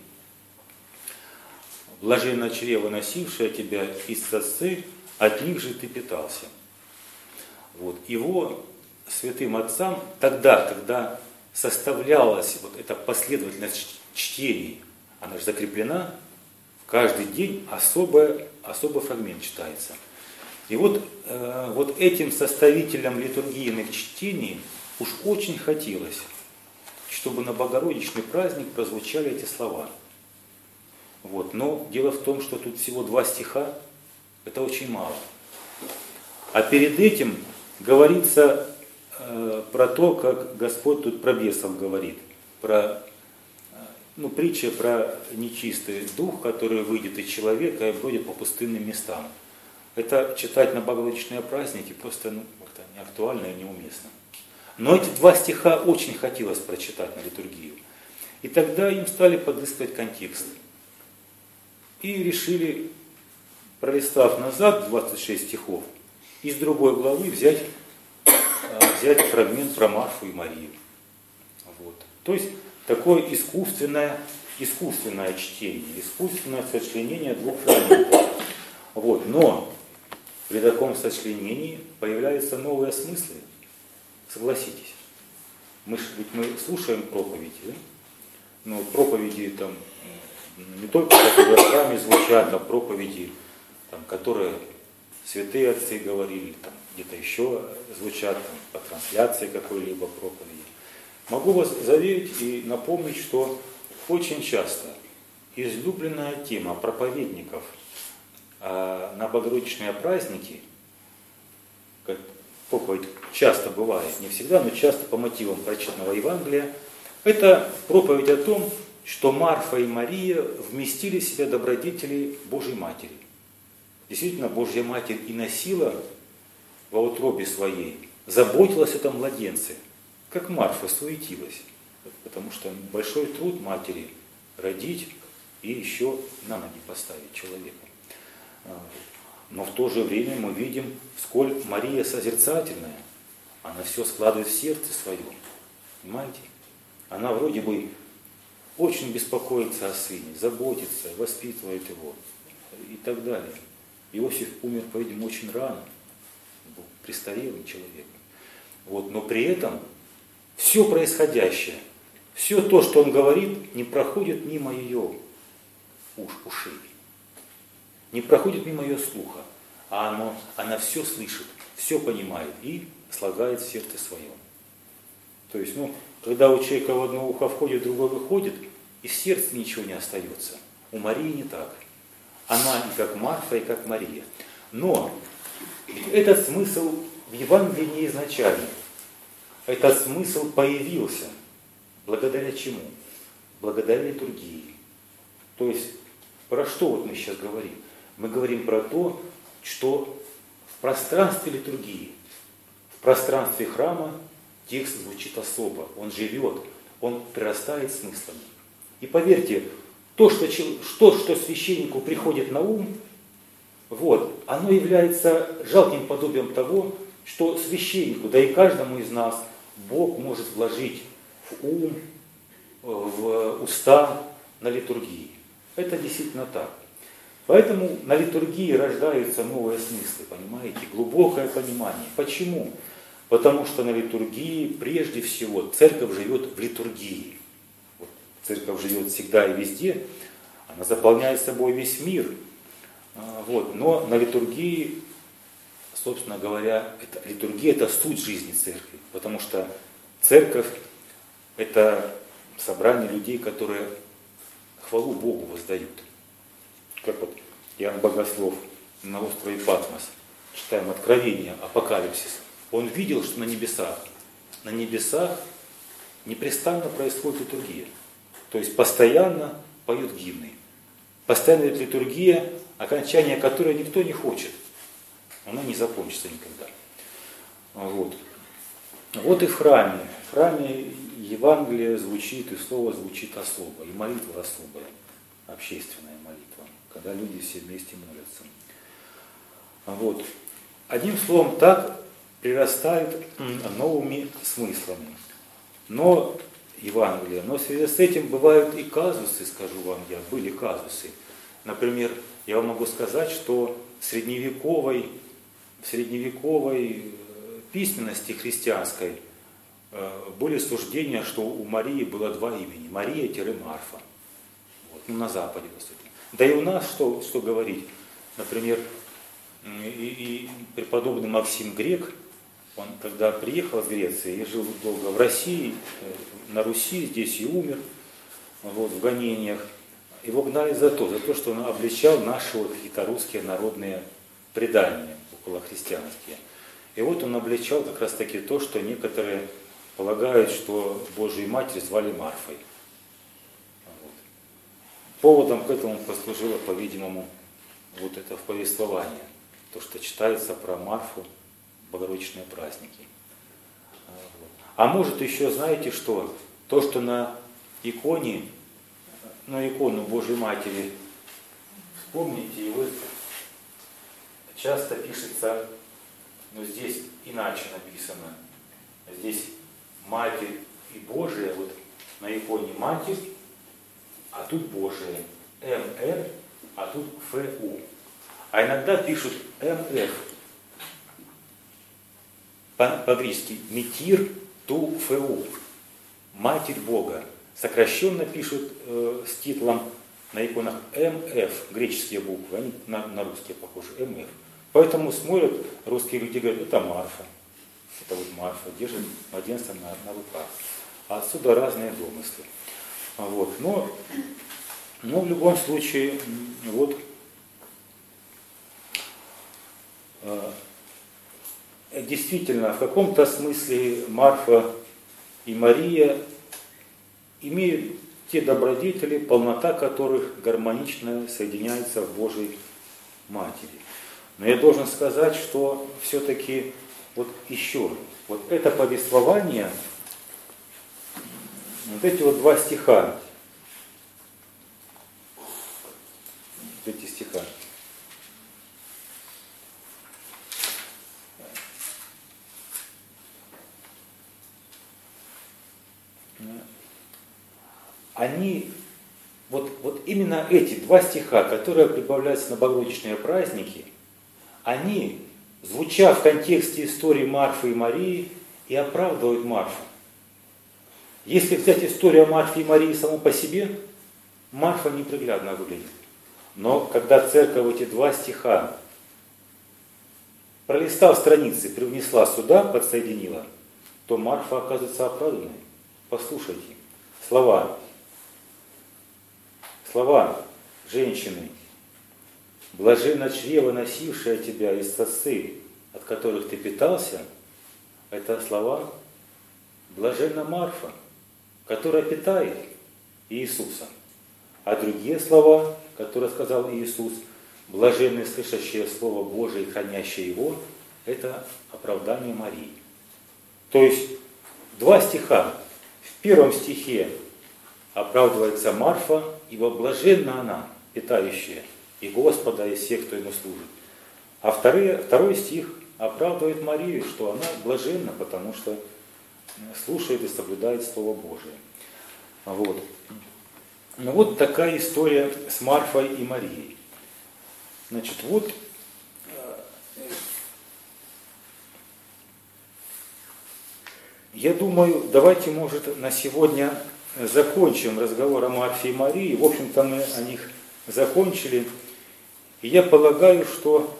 блаженна чрево, носившая тебя, и сосцы, от них же ты питался. Вот. Его святым отцам тогда, когда составлялась вот эта последовательность чтений, она же закреплена, каждый день особый фрагмент читается. И вот этим составителям литургийных чтений уж очень хотелось, чтобы на Богородичный праздник прозвучали эти слова. Вот. Но дело в том, что тут всего 2 стиха, это очень мало. А перед этим говорится про то, как Господь тут про бесов говорит, притча про нечистый дух, который выйдет из человека и бродит по пустынным местам. Это читать на богородичные праздники просто как-то не актуально и неуместно. Но эти 2 стиха очень хотелось прочитать на литургию. И тогда им стали подыскивать контекст. И решили, пролистав назад 26 стихов, из другой главы взять фрагмент про Марфу и Марию. Вот. То есть такое искусственное чтение, искусственное сочленение 2 фрагментов. Вот. Но при таком сочленении появляются новые смыслы. Согласитесь. Мы слушаем проповеди, да? Но проповеди там не только которые сами звучат, а проповеди, там, которые святые отцы говорили, там где-то еще звучат там, по трансляции какой-либо проповеди. Могу вас заверить и напомнить, что очень часто излюбленная тема проповедников на Богородичные праздники, как проповедь часто бывает, не всегда, но часто по мотивам прочитанного Евангелия, это проповедь о том, что Марфа и Мария вместили в себя добродетели Божьей Матери. Действительно, Божья Матерь и носила во утробе своей, заботилась о этом младенце, как Марфа суетилась, потому что большой труд матери родить и еще на ноги поставить человека. Но в то же время мы видим, сколь Мария созерцательная, она все складывает в сердце свое, понимаете? Она вроде бы очень беспокоится о сыне, заботится, воспитывает его и так далее. Иосиф умер, по-видимому, очень рано, был престарелым человеком. Но при этом все происходящее, все то, что он говорит, не проходит мимо ее ушей, не проходит мимо ее слуха, а она все слышит, все понимает и слагает в сердце своем. То есть, когда у человека в одно ухо входит, в другое выходит, из сердца ничего не остается. У Марии не так. Она и как Марфа, и как Мария. Но этот смысл в Евангелии не изначальный. Этот смысл появился. Благодаря чему? Благодаря литургии. То есть, про что мы сейчас говорим? Мы говорим про то, что в пространстве литургии, в пространстве храма текст звучит особо. Он живет, он прирастает смыслами. И поверьте, то, что священнику приходит на ум, оно является жалким подобием того, что священнику, да и каждому из нас, Бог может вложить в ум, в уста на литургии. Это действительно так. Поэтому на литургии рождаются новые смыслы, понимаете, глубокое понимание. Почему? Потому что на литургии прежде всего церковь живет в литургии. Церковь живет всегда и везде, она заполняет собой весь мир. Но на литургии, собственно говоря, литургия – это суть жизни церкви, потому что церковь – это собрание людей, которые хвалу Богу воздают. Как Иоанн Богослов на острове Патмос, читаем Откровение, Апокалипсис, он видел, что на небесах непрестанно происходит литургия. То есть постоянно поют гимны. Постоянно идет литургия, окончание которой никто не хочет. Она не закончится никогда. Вот и в храме. В храме Евангелие звучит, и слово звучит особо, и молитва особая, общественная молитва, когда люди все вместе молятся. Одним словом, так прирастают новыми смыслами. Но Евангелие. Но в связи с этим бывают и казусы, скажу вам я, были казусы. Например, я вам могу сказать, что в средневековой письменности христианской были суждения, что у Марии было два имени. Мария-Марфа. На Западе, особенно. Да и у нас, что говорить, например, и преподобный Максим Грек, он когда приехал из Греции и жил долго в России, на Руси, здесь и умер, в гонениях, его гнали за то, что он обличал наши какие-то русские народные предания околохристианские. И он обличал как раз таки то, что некоторые полагают, что Божию Матерь звали Марфой. Поводом к этому послужило, по-видимому, это повествование, то, что читается про Марфу, Богородичные праздники. А может еще, знаете что? То, что на икону Божьей Матери, вспомните, и вы часто пишется, здесь иначе написано. Здесь Матерь и Божия, на иконе Матерь, а тут Божия. МР, а тут ФУ. А иногда пишут МФ. По-гречески Метир ту ФУ. Матерь Бога. Сокращенно пишут с титлом на иконах МФ. Греческие буквы, они на русские похожи. МФ. Поэтому смотрят, русские люди говорят, это Марфа. Это вот Марфа, держит младенца на руках. А отсюда разные домыслы. Вот. Но в любом случае, вот, действительно, в каком-то смысле Марфа и Мария имеют те добродетели, полнота которых гармонично соединяется в Божьей Матери. Но я должен сказать, что все-таки вот еще, вот это повествование, вот эти вот два стиха, вот эти стиха, они, вот именно эти два стиха, которые прибавляются на богородичные праздники, они, звуча в контексте истории Марфы и Марии, и оправдывают Марфу. Если взять историю о Марфе и Марии саму по себе, Марфа неприглядно выглядит. Но когда церковь эти два стиха, пролистав страницы, привнесла сюда, подсоединила, то Марфа оказывается оправданной. Послушайте, слова женщины, блаженна чрево, носившее тебя, и сосцы, от которых ты питался, это слова блаженна Марфа, которая питает Иисуса. А другие слова, которые сказал Иисус, блаженны слышащие Слово Божие и хранящие его, это оправдание Марии. То есть два стиха. В первом стихе оправдывается Марфа, ибо блаженна она, питающая и Господа, и всех, кто ему служит. А второй стих оправдывает Марию, что она блаженна, потому что слушает и соблюдает Слово Божие. Вот. Ну вот такая история с Марфой и Марией. Значит, вот я думаю, давайте, может, на сегодня закончим разговор о Марфе и Марии. В общем-то, мы о них закончили. И я полагаю, что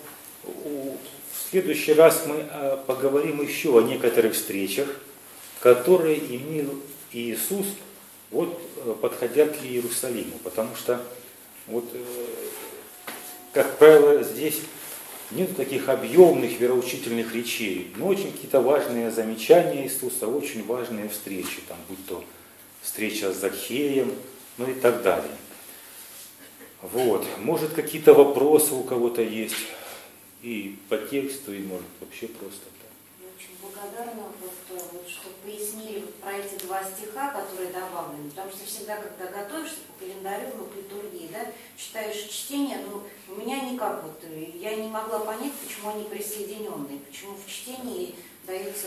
в следующий раз мы поговорим еще о некоторых встречах, которые имел Иисус, вот, подходя к Иерусалиму. Потому что, вот, как правило, здесь нет таких объемных вероучительных речей, но очень какие-то важные замечания Иисуса, очень важные встречи, там, будь то встреча с Закхеем, ну и так далее. Вот. Может, какие-то вопросы у кого-то есть и по тексту, и может вообще просто. Я очень благодарна, что пояснили про эти два стиха, которые добавлены, потому что всегда, когда готовишься по календарю, к литургии, да, читаешь чтение, ну, у меня никак вот, я не могла понять, почему они присоединенные, почему в чтении дается,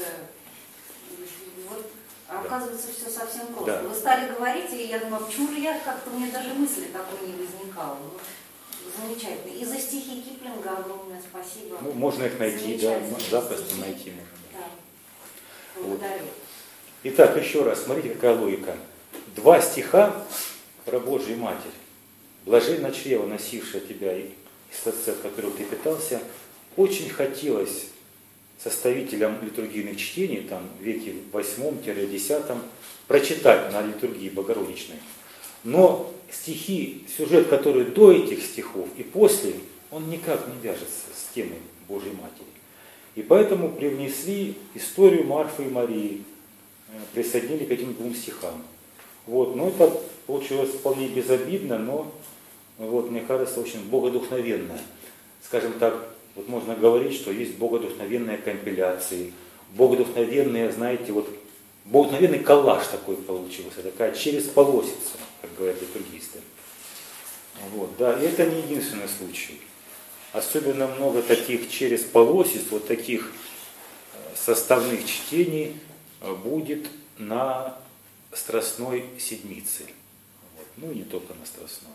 вот, оказывается, все совсем просто. Да. Вы стали говорить, и я думаю, почему же я как-то, у меня даже мысли такой не возникала. Ну, замечательно. И за стихи Киплинга огромное спасибо. Ну, можно их найти, да, запросто найти можно. Да. Благодарю. Вот. Итак, еще раз, смотрите, какая логика. Два стиха про Божью Матерь. Блаженна чрево, носившее тебя и сосцы, от которых ты питался, очень хотелось составителям литургийных чтений, там, в веке 8-10, прочитать на литургии Богородичной. Но стихи, сюжет, который до этих стихов и после, он никак не вяжется с темой Божьей Матери. И поэтому привнесли историю Марфы и Марии, присоединили к этим двум стихам. Вот. Но это получилось вполне безобидно, но вот, мне кажется, очень богодухновенно. Скажем так, вот можно говорить, что есть богодухновенные компиляции, богодухновенные, знаете, вот богодухновенный коллаж такой получился, такая через полосицу, как говорят литургисты. Вот, да, и это не единственный случай. Особенно много таких через полосиц, вот таких составных чтений будет на Страстной Седмице. Вот. Ну и не только на Страстной.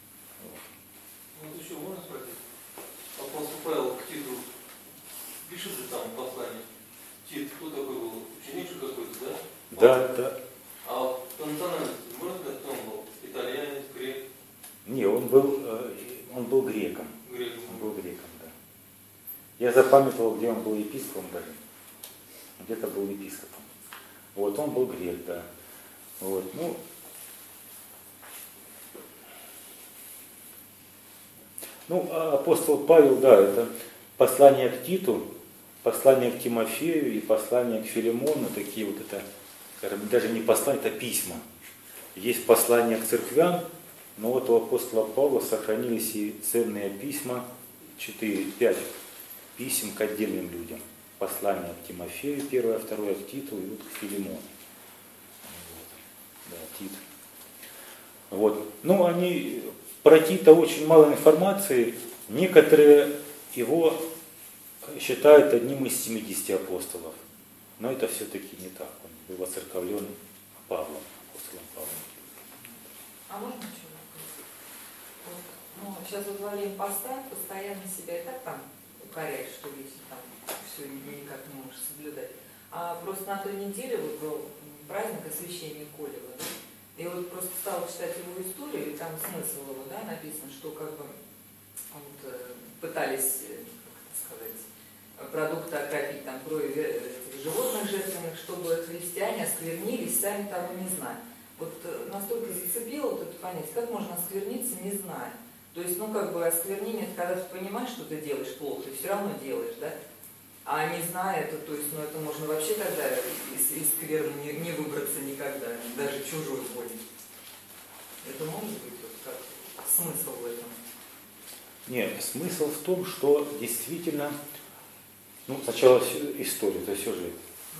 Вот. Вот еще можно спросить? Апостол Павел к Титу пишет же там послание. Тит, кто такой был? Ученик какой-то, да? Да, да. А по национальности, можно сказать, кто он был? Итальянец, грек? Не, он был греком. Греком. Он был греком, да. Я запамятовал, где он был епископом даже. Где-то был епископом. Вот, он был грек, да. Вот, а апостол Павел, да, это послание к Титу, послание к Тимофею и послание к Филимону, такие вот это, скажем, даже не послания, это письма. Есть послание к церквям, но вот у апостола Павла сохранились и ценные письма, 4-5 писем к отдельным людям. Послание к Тимофею, 1, 2 к Титу и вот к Филимону. Вот. Да, Тит. Вот. Они про Тита очень мало информации. Некоторые его считают одним из 70 апостолов. Но это все-таки не так. Он был воцерковлен Павлом, апостолом Павлом. А можно еще вопрос? Сейчас во время поста постоянно себя и так там укоряешь, что если там все никак не можешь соблюдать. А просто на той неделе вот был праздник освящения Колева, да? И вот просто стала читать его историю, и там смысл его, да, написано, что как бы вот, пытались, как сказать, продукты окропить там кровью животных жертвенных, чтобы христиане осквернились, сами того не зная. Вот настолько зацепило вот это понятие, как можно оскверниться, не зная. То есть, осквернение, это когда ты понимаешь, что ты делаешь плохо, ты все равно делаешь, да? А не зная это, то есть, это можно вообще тогда из скверны не выбраться никогда, даже чужой волей. Это может быть как смысл в этом? Нет, смысл в том, что действительно, сначала история, это сюжет.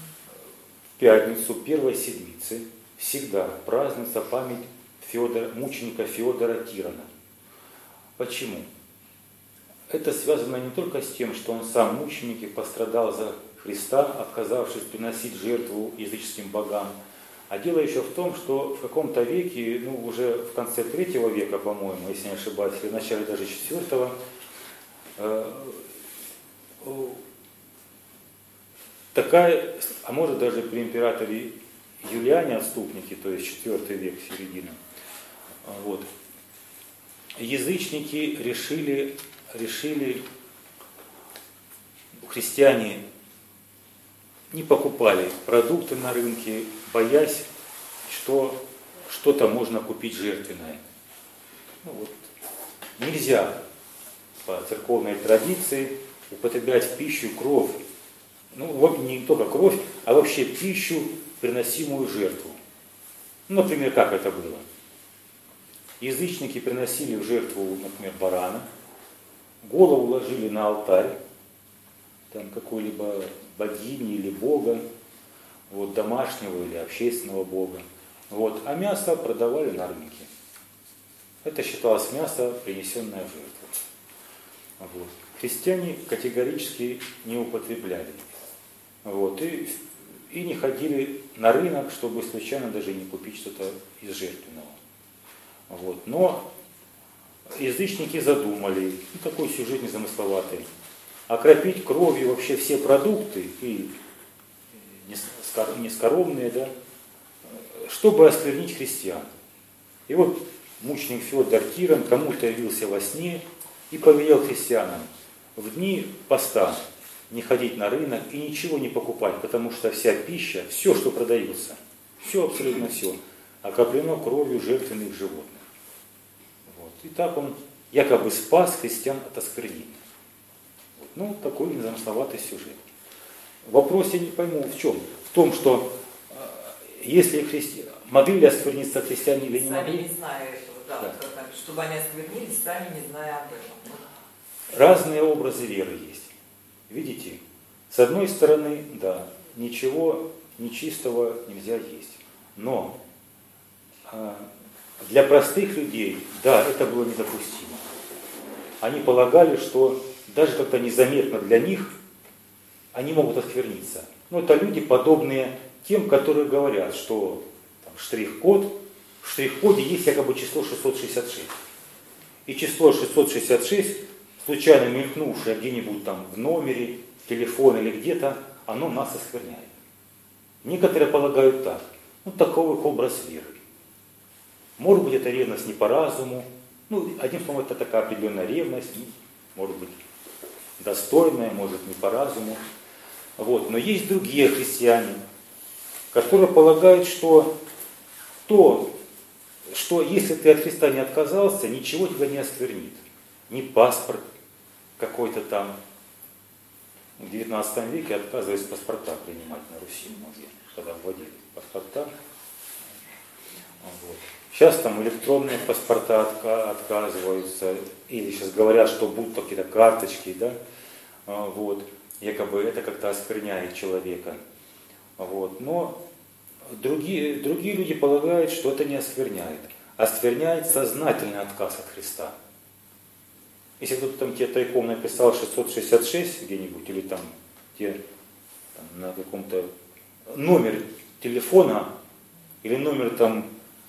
В пятницу первой седмицы всегда празднуется память мученика Феодора Тирана. Почему? Это связано не только с тем, что он сам мученик и пострадал за Христа, отказавшись приносить жертву языческим богам, а дело еще в том, что в каком-то веке, уже в конце 3 века, по-моему, если не ошибаюсь, или в начале даже 4, такая, а может даже при императоре Юлиане отступники, то есть 4 век, середина, язычники решили, христиане не покупали продукты на рынке, боясь, что что-то можно купить жертвенное. Нельзя по церковной традиции употреблять в пищу кровь. Не только кровь, а вообще пищу, приносимую в жертву. Например, как это было? Язычники приносили в жертву, например, барана, голову ложили на алтарь, там какой-либо богини или бога, домашнего или общественного бога, а мясо продавали на рынке. Это считалось мясо, принесенное в жертву. Христиане категорически не употребляли. И не ходили на рынок, чтобы случайно даже не купить что-то из жертвенного. Но язычники задумали, такой сюжет незамысловатый, окропить кровью вообще все продукты, и нескоромные, да, чтобы осквернить христиан. И мученик Феодор Тиран кому-то явился во сне и повелел христианам в дни поста не ходить на рынок и ничего не покупать, потому что вся пища, все, что продается, все, абсолютно все, окроплено кровью жертвенных животных. И так он якобы спас христиан от осквернения. Такой незамысловатый сюжет. Вопрос я не пойму в чем? В том, что если могли ли оскверниться христиане или не могли? Сами не зная этого, да. Чтобы они осквернились, сами не зная об этом. Разные образы веры есть. Видите? С одной стороны, да, ничего нечистого нельзя есть. Но для простых людей, да, это было недопустимо. Они полагали, что даже как-то незаметно для них они могут оскверниться. Это люди, подобные тем, которые говорят, что штрих-код, в штрих-коде есть якобы число 666. И число 666, случайно мелькнувшее где-нибудь там в номере, телефон или где-то, оно нас оскверняет. Некоторые полагают так. Такой их образ веры. Может быть, это ревность не по разуму. Одним словом, это такая определенная ревность, может быть, достойное, может не по разуму. Вот. Но есть другие христиане, которые полагают, что если ты от Христа не отказался, ничего тебя не осквернит. Ни паспорт какой-то там. В 19 веке отказывались паспорта принимать на Руси многие, когда вводили паспорта. Вот. Сейчас там электронные паспорта отказываются, или сейчас говорят, что будут какие-то карточки, да, вот, якобы это как-то оскверняет человека. Вот. Но другие люди полагают, что это не оскверняет. Оскверняет сознательный отказ от Христа. Если кто-то там тебе тайком написал 666 где-нибудь, или там тебе там, на каком-то номер телефона, или номер там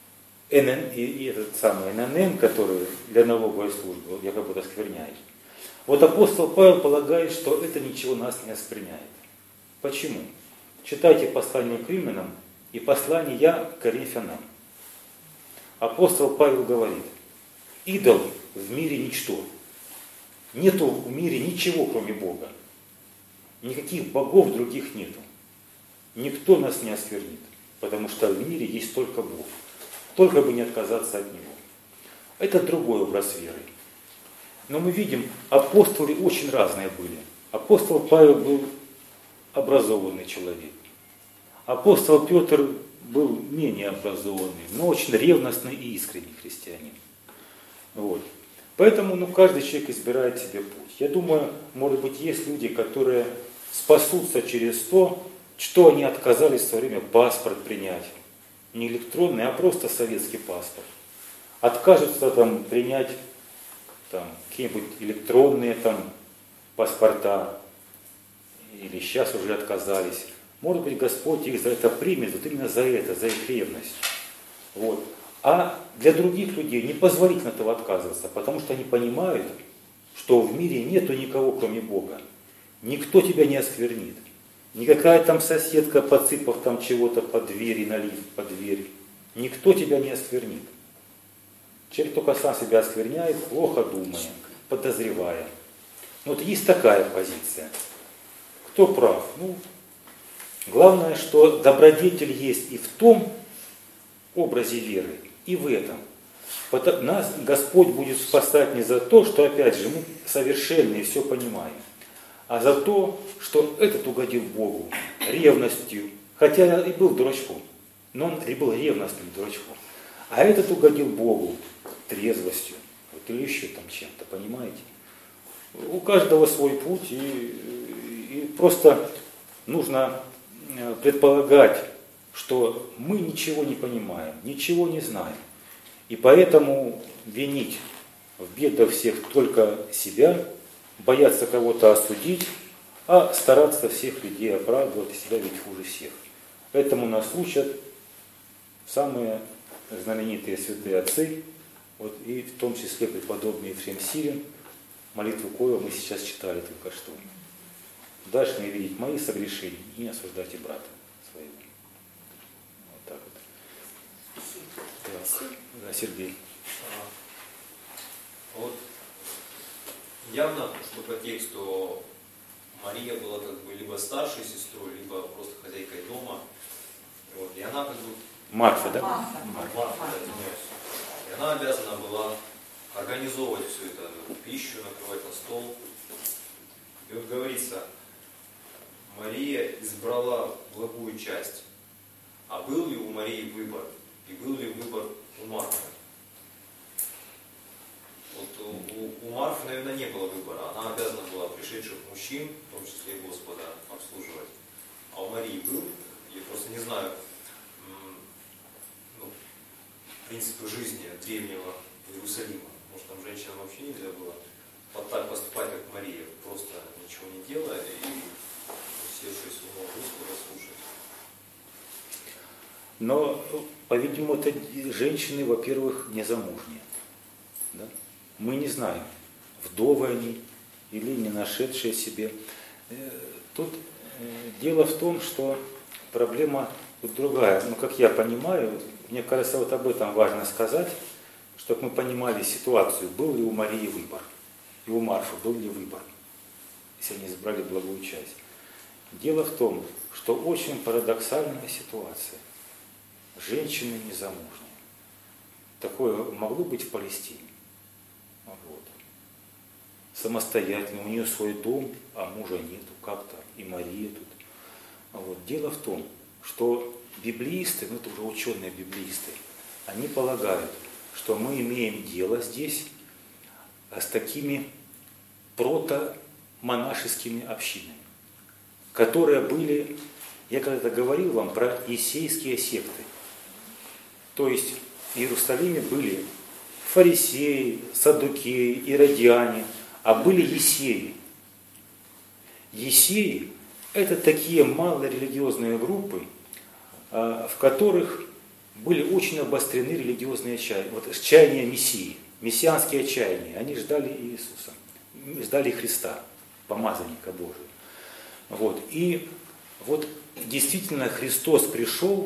и этот самый ННН, который для налоговой службы якобы оскверняет. Вот апостол Павел полагает, что это ничего нас не оскверняет. Почему? Читайте послание к римлянам и послание к коринфянам. Апостол Павел говорит: идол в мире ничто. Нету в мире ничего, кроме Бога. Никаких богов других нету. Никто нас не осквернит, потому что в мире есть только Бог. Только бы не отказаться от Него. Это другой образ веры. Но мы видим, апостолы очень разные были. Апостол Павел был образованный человек. Апостол Петр был менее образованный, но очень ревностный и искренний христианин. Вот. Поэтому каждый человек избирает себе путь. Я думаю, может быть, есть люди, которые спасутся через то, что они отказались в свое время паспорт принять. Не электронный, а просто советский паспорт. Откажутся там принять какие-нибудь электронные там паспорта. Или сейчас уже отказались. Может быть, Господь их за это примет, вот именно за это, за их ревность. Вот. А для других людей непозволительно этого отказываться, потому что они понимают, что в мире нету никого, кроме Бога. Никто тебя не осквернит. Никакая там соседка, подсыпав там чего-то под дверь и налив под дверь. Никто тебя не осквернит. Человек только сам себя оскверняет, плохо думая, подозревая. Вот есть такая позиция. Кто прав? Главное, что добродетель есть и в том образе веры, и в этом. Нас Господь будет спасать не за то, что, опять же, мы совершенны и все понимаем, а за то, что этот угодил Богу ревностью, хотя и был дурачком, но он был ревностным дурачком. А этот угодил Богу трезвостью, вот, или еще там чем-то, понимаете? У каждого свой путь, и просто нужно предполагать, что мы ничего не понимаем, ничего не знаем. И поэтому винить в бедах всех только себя, бояться кого-то осудить, а стараться всех людей оправдывать и себя ведь хуже всех. Этому нас учат самые знаменитые святые отцы, вот, и в том числе преподобный Ефрем Сирин, молитву коего мы сейчас читали только что. Дальше мне видеть мои согрешения и не осуждайте брата своего. Вот так вот. Так, да, Сергей. Вот явно, что по тексту Мария была как бы либо старшей сестрой, либо просто хозяйкой дома. Вот, и она как бы... Марфа, да? Марфа, да, извиняюсь. И она обязана была организовывать все это, пищу, накрывать на стол. И вот говорится, Мария избрала благую часть. А был ли у Марии выбор? И был ли выбор у Марфы? Вот у Марфы, наверное, не было выбора. Она обязана была пришедших мужчин, в том числе и Господа, обслуживать. А у Марии был, я просто не знаю, принципы жизни древнего Иерусалима. Может, там женщинам вообще нельзя было вот так поступать, как Мария, просто ничего не делая и усевшись у ног Господа слушать. Но, по-видимому, это женщины, во-первых, незамужние. Да? Мы не знаем, вдовы они или не нашедшие себе. Тут дело в том, что проблема тут другая. Как я понимаю, мне кажется, вот об этом важно сказать, чтобы мы понимали ситуацию, был ли у Марии выбор, и у Марфы был ли выбор. если они избрали благую часть. Дело в том, что очень парадоксальная ситуация. Женщины незамужние. Такое могло быть в Палестине. Вот. Самостоятельно, у нее свой дом, а мужа нету, как-то, и Мария тут. Вот. Дело в том, что библеисты, ну это уже ученые библеисты, они полагают, что мы имеем дело здесь с такими протомонашескими общинами, которые были, я когда-то говорил вам про иессейские секты. То есть в Иерусалиме были фарисеи, саддукеи, иродиане, а были ессеи. Ессеи – это такие малорелигиозные группы, в которых были очень обострены религиозные чаяния, вот чаяния Мессии, мессианские чаяния. Они ждали Иисуса, ждали Христа, помазанника Божия. Вот. И вот действительно Христос пришел,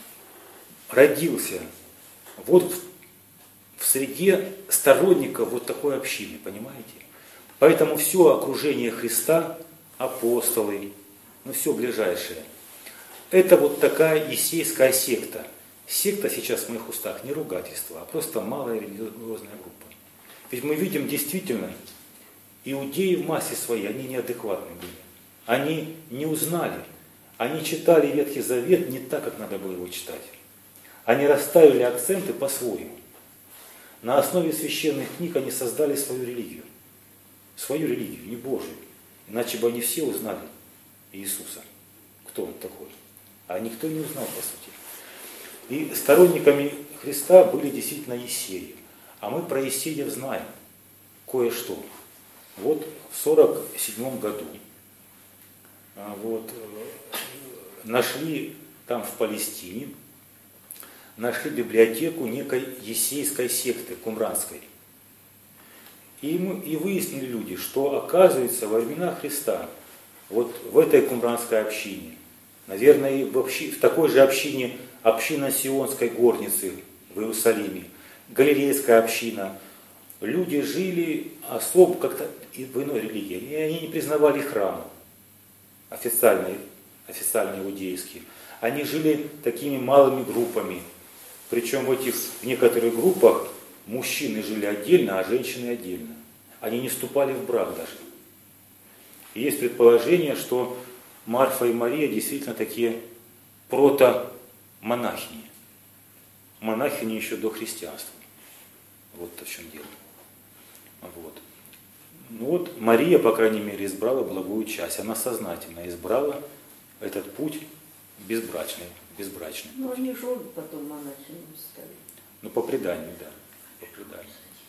родился вот в среде сторонников вот такой общины, понимаете? Поэтому все окружение Христа, апостолы, ну все ближайшее, это вот такая ессейская секта. Секта сейчас в моих устах не ругательство, а просто малая религиозная группа. Ведь мы видим действительно, иудеи в массе своей, они неадекватны были. Они не узнали, они читали Ветхий Завет не так, как надо было его читать. Они расставили акценты по-своему. На основе священных книг они создали свою религию. Свою религию, не Божию. Иначе бы они все узнали Иисуса. Кто он такой? А никто не узнал, по сути. И сторонниками Христа были действительно ессеи. А мы про ессеев знаем кое-что. Вот в 47 году вот, нашли там в Палестине, нашли библиотеку некой ессейской секты, кумранской. И выяснили люди, что оказывается во времена Христа вот в этой кумранской общине, наверное, и в такой же общине, община Сионской горницы в Иерусалиме, Галилейская община, люди жили особо как-то в иной религии. И они не признавали храм официальный иудейский. Они жили такими малыми группами. Причем в некоторых группах мужчины жили отдельно, а женщины отдельно. Они не вступали в брак даже. И есть предположение, что Марфа и Мария действительно такие протомонахини. Монахини еще до христианства. Вот в чем дело. Вот. Ну вот Мария, по крайней мере, избрала благую часть. Она сознательно избрала этот путь безбрачный. Ну, они жены потом монахинями стали. Ну, по преданию, да. По преданию.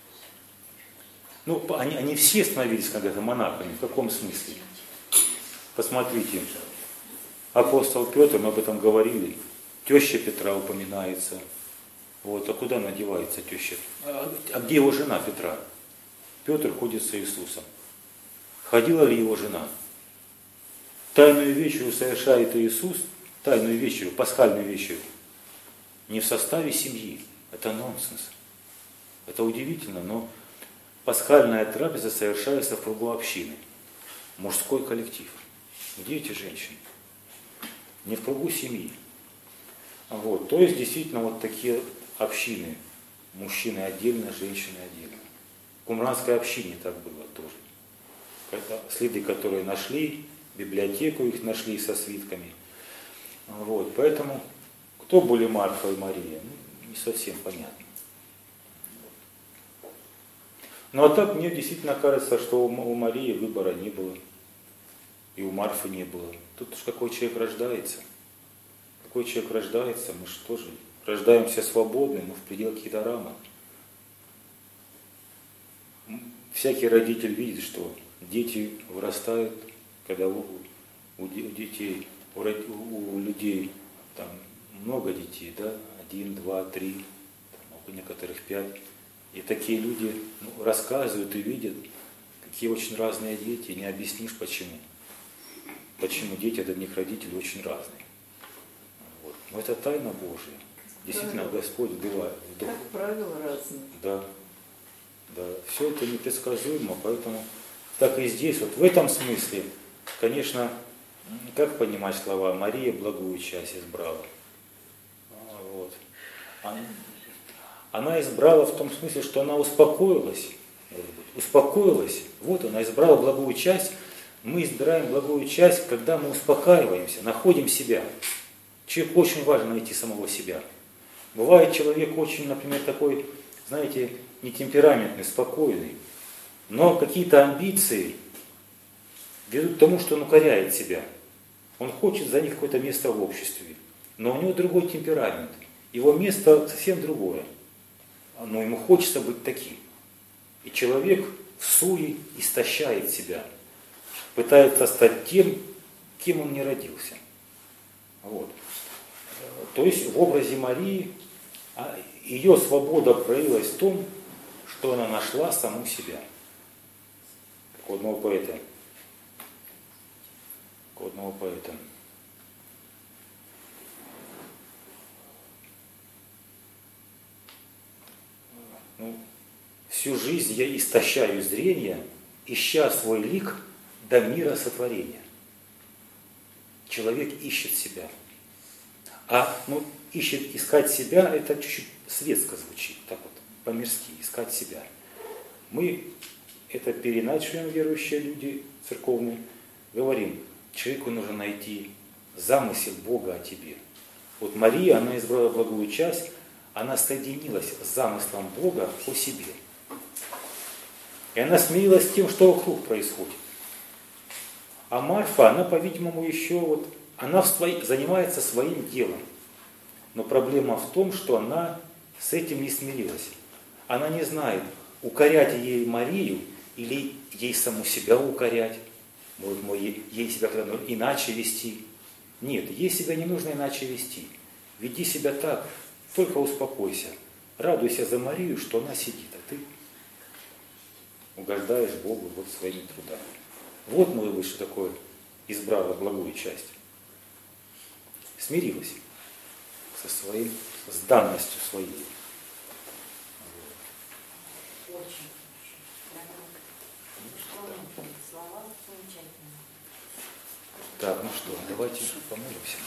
Ну, они все становились когда-то монахами. В каком смысле? Посмотрите. Апостол Петр, мы об этом говорили. Теща Петра упоминается. Вот, а куда она девается, теща? А где его жена Петра? Петр ходит с Иисусом. Ходила ли его жена? Тайную вечерю совершает Иисус, тайную вечерю, пасхальную вечерю, не в составе семьи. Это нонсенс. Это удивительно, но пасхальная трапеза совершается в кругу общины. Мужской коллектив. Где эти женщины? Не в кругу семьи. Вот. То есть действительно вот такие общины. Мужчины отдельно, женщины отдельно. В кумранской общине так было тоже. Это следы, которые нашли, библиотеку их нашли со свитками. Вот. Поэтому кто были Марфа и Мария, ну, не совсем понятно. Ну а так мне действительно кажется, что у Марии выбора не было. И у Марфы не было. Тут уж какой человек рождается. Какой человек рождается, мы же тоже рождаемся свободны, но в пределах каких-то рамок. Всякий родитель видит, что дети вырастают, когда у детей, у людей там много детей, да, 1, 2, 3, там, у некоторых 5. И такие люди рассказывают и видят, какие очень разные дети, не объяснишь почему. Почему дети от одних родителей очень разные. Вот. Но это тайна Божия. Действительно, Господь бывает. Как правило, разные. Да. Да. Все это непредсказуемо, поэтому так и здесь, вот в этом смысле, конечно, как понимать слова «Мария благую часть избрала». Вот. Она избрала в том смысле, что она успокоилась. Успокоилась. Вот она избрала благую часть. Мы избираем благую часть, когда мы успокаиваемся, находим себя. Человеку очень важно найти самого себя. Бывает человек очень, например, такой, знаете, нетемпераментный, спокойный, но какие-то амбиции ведут к тому, что он укоряет себя. Он хочет занять какое-то место в обществе, но у него другой темперамент. Его место совсем другое. Но ему хочется быть таким. И человек в суе истощает себя, пытается стать тем, кем он не родился. Вот. То есть в образе Марии ее свобода проявилась в том, что она нашла саму себя. Как у одного поэта. Всю жизнь я истощаю зрение, ища свой лик до мира сотворения. Человек ищет себя. Искать себя, это чуть-чуть светско звучит, так вот, по-мирски, искать себя. Мы это переначиваем, верующие люди церковные, говорим, человеку нужно найти замысел Бога о тебе. Вот Мария, она избрала благую часть, она соединилась с замыслом Бога о себе. И она смирилась с тем, что вокруг происходит. А Марфа, она, по-видимому, еще она занимается своим делом. Но проблема в том, что она с этим не смирилась. Она не знает, укорять ей Марию или ей саму себя укорять. Может, ей себя иначе вести. Нет, ей себя не нужно иначе вести. Веди себя так, только успокойся. Радуйся за Марию, что она сидит, а ты угождаешь Богу своими трудами. Вот, мой вы, что такое избрала благую часть. Смирилась с данностью своей. Очень хорошо. Слова замечательные. Так, ну что, давайте помолимся.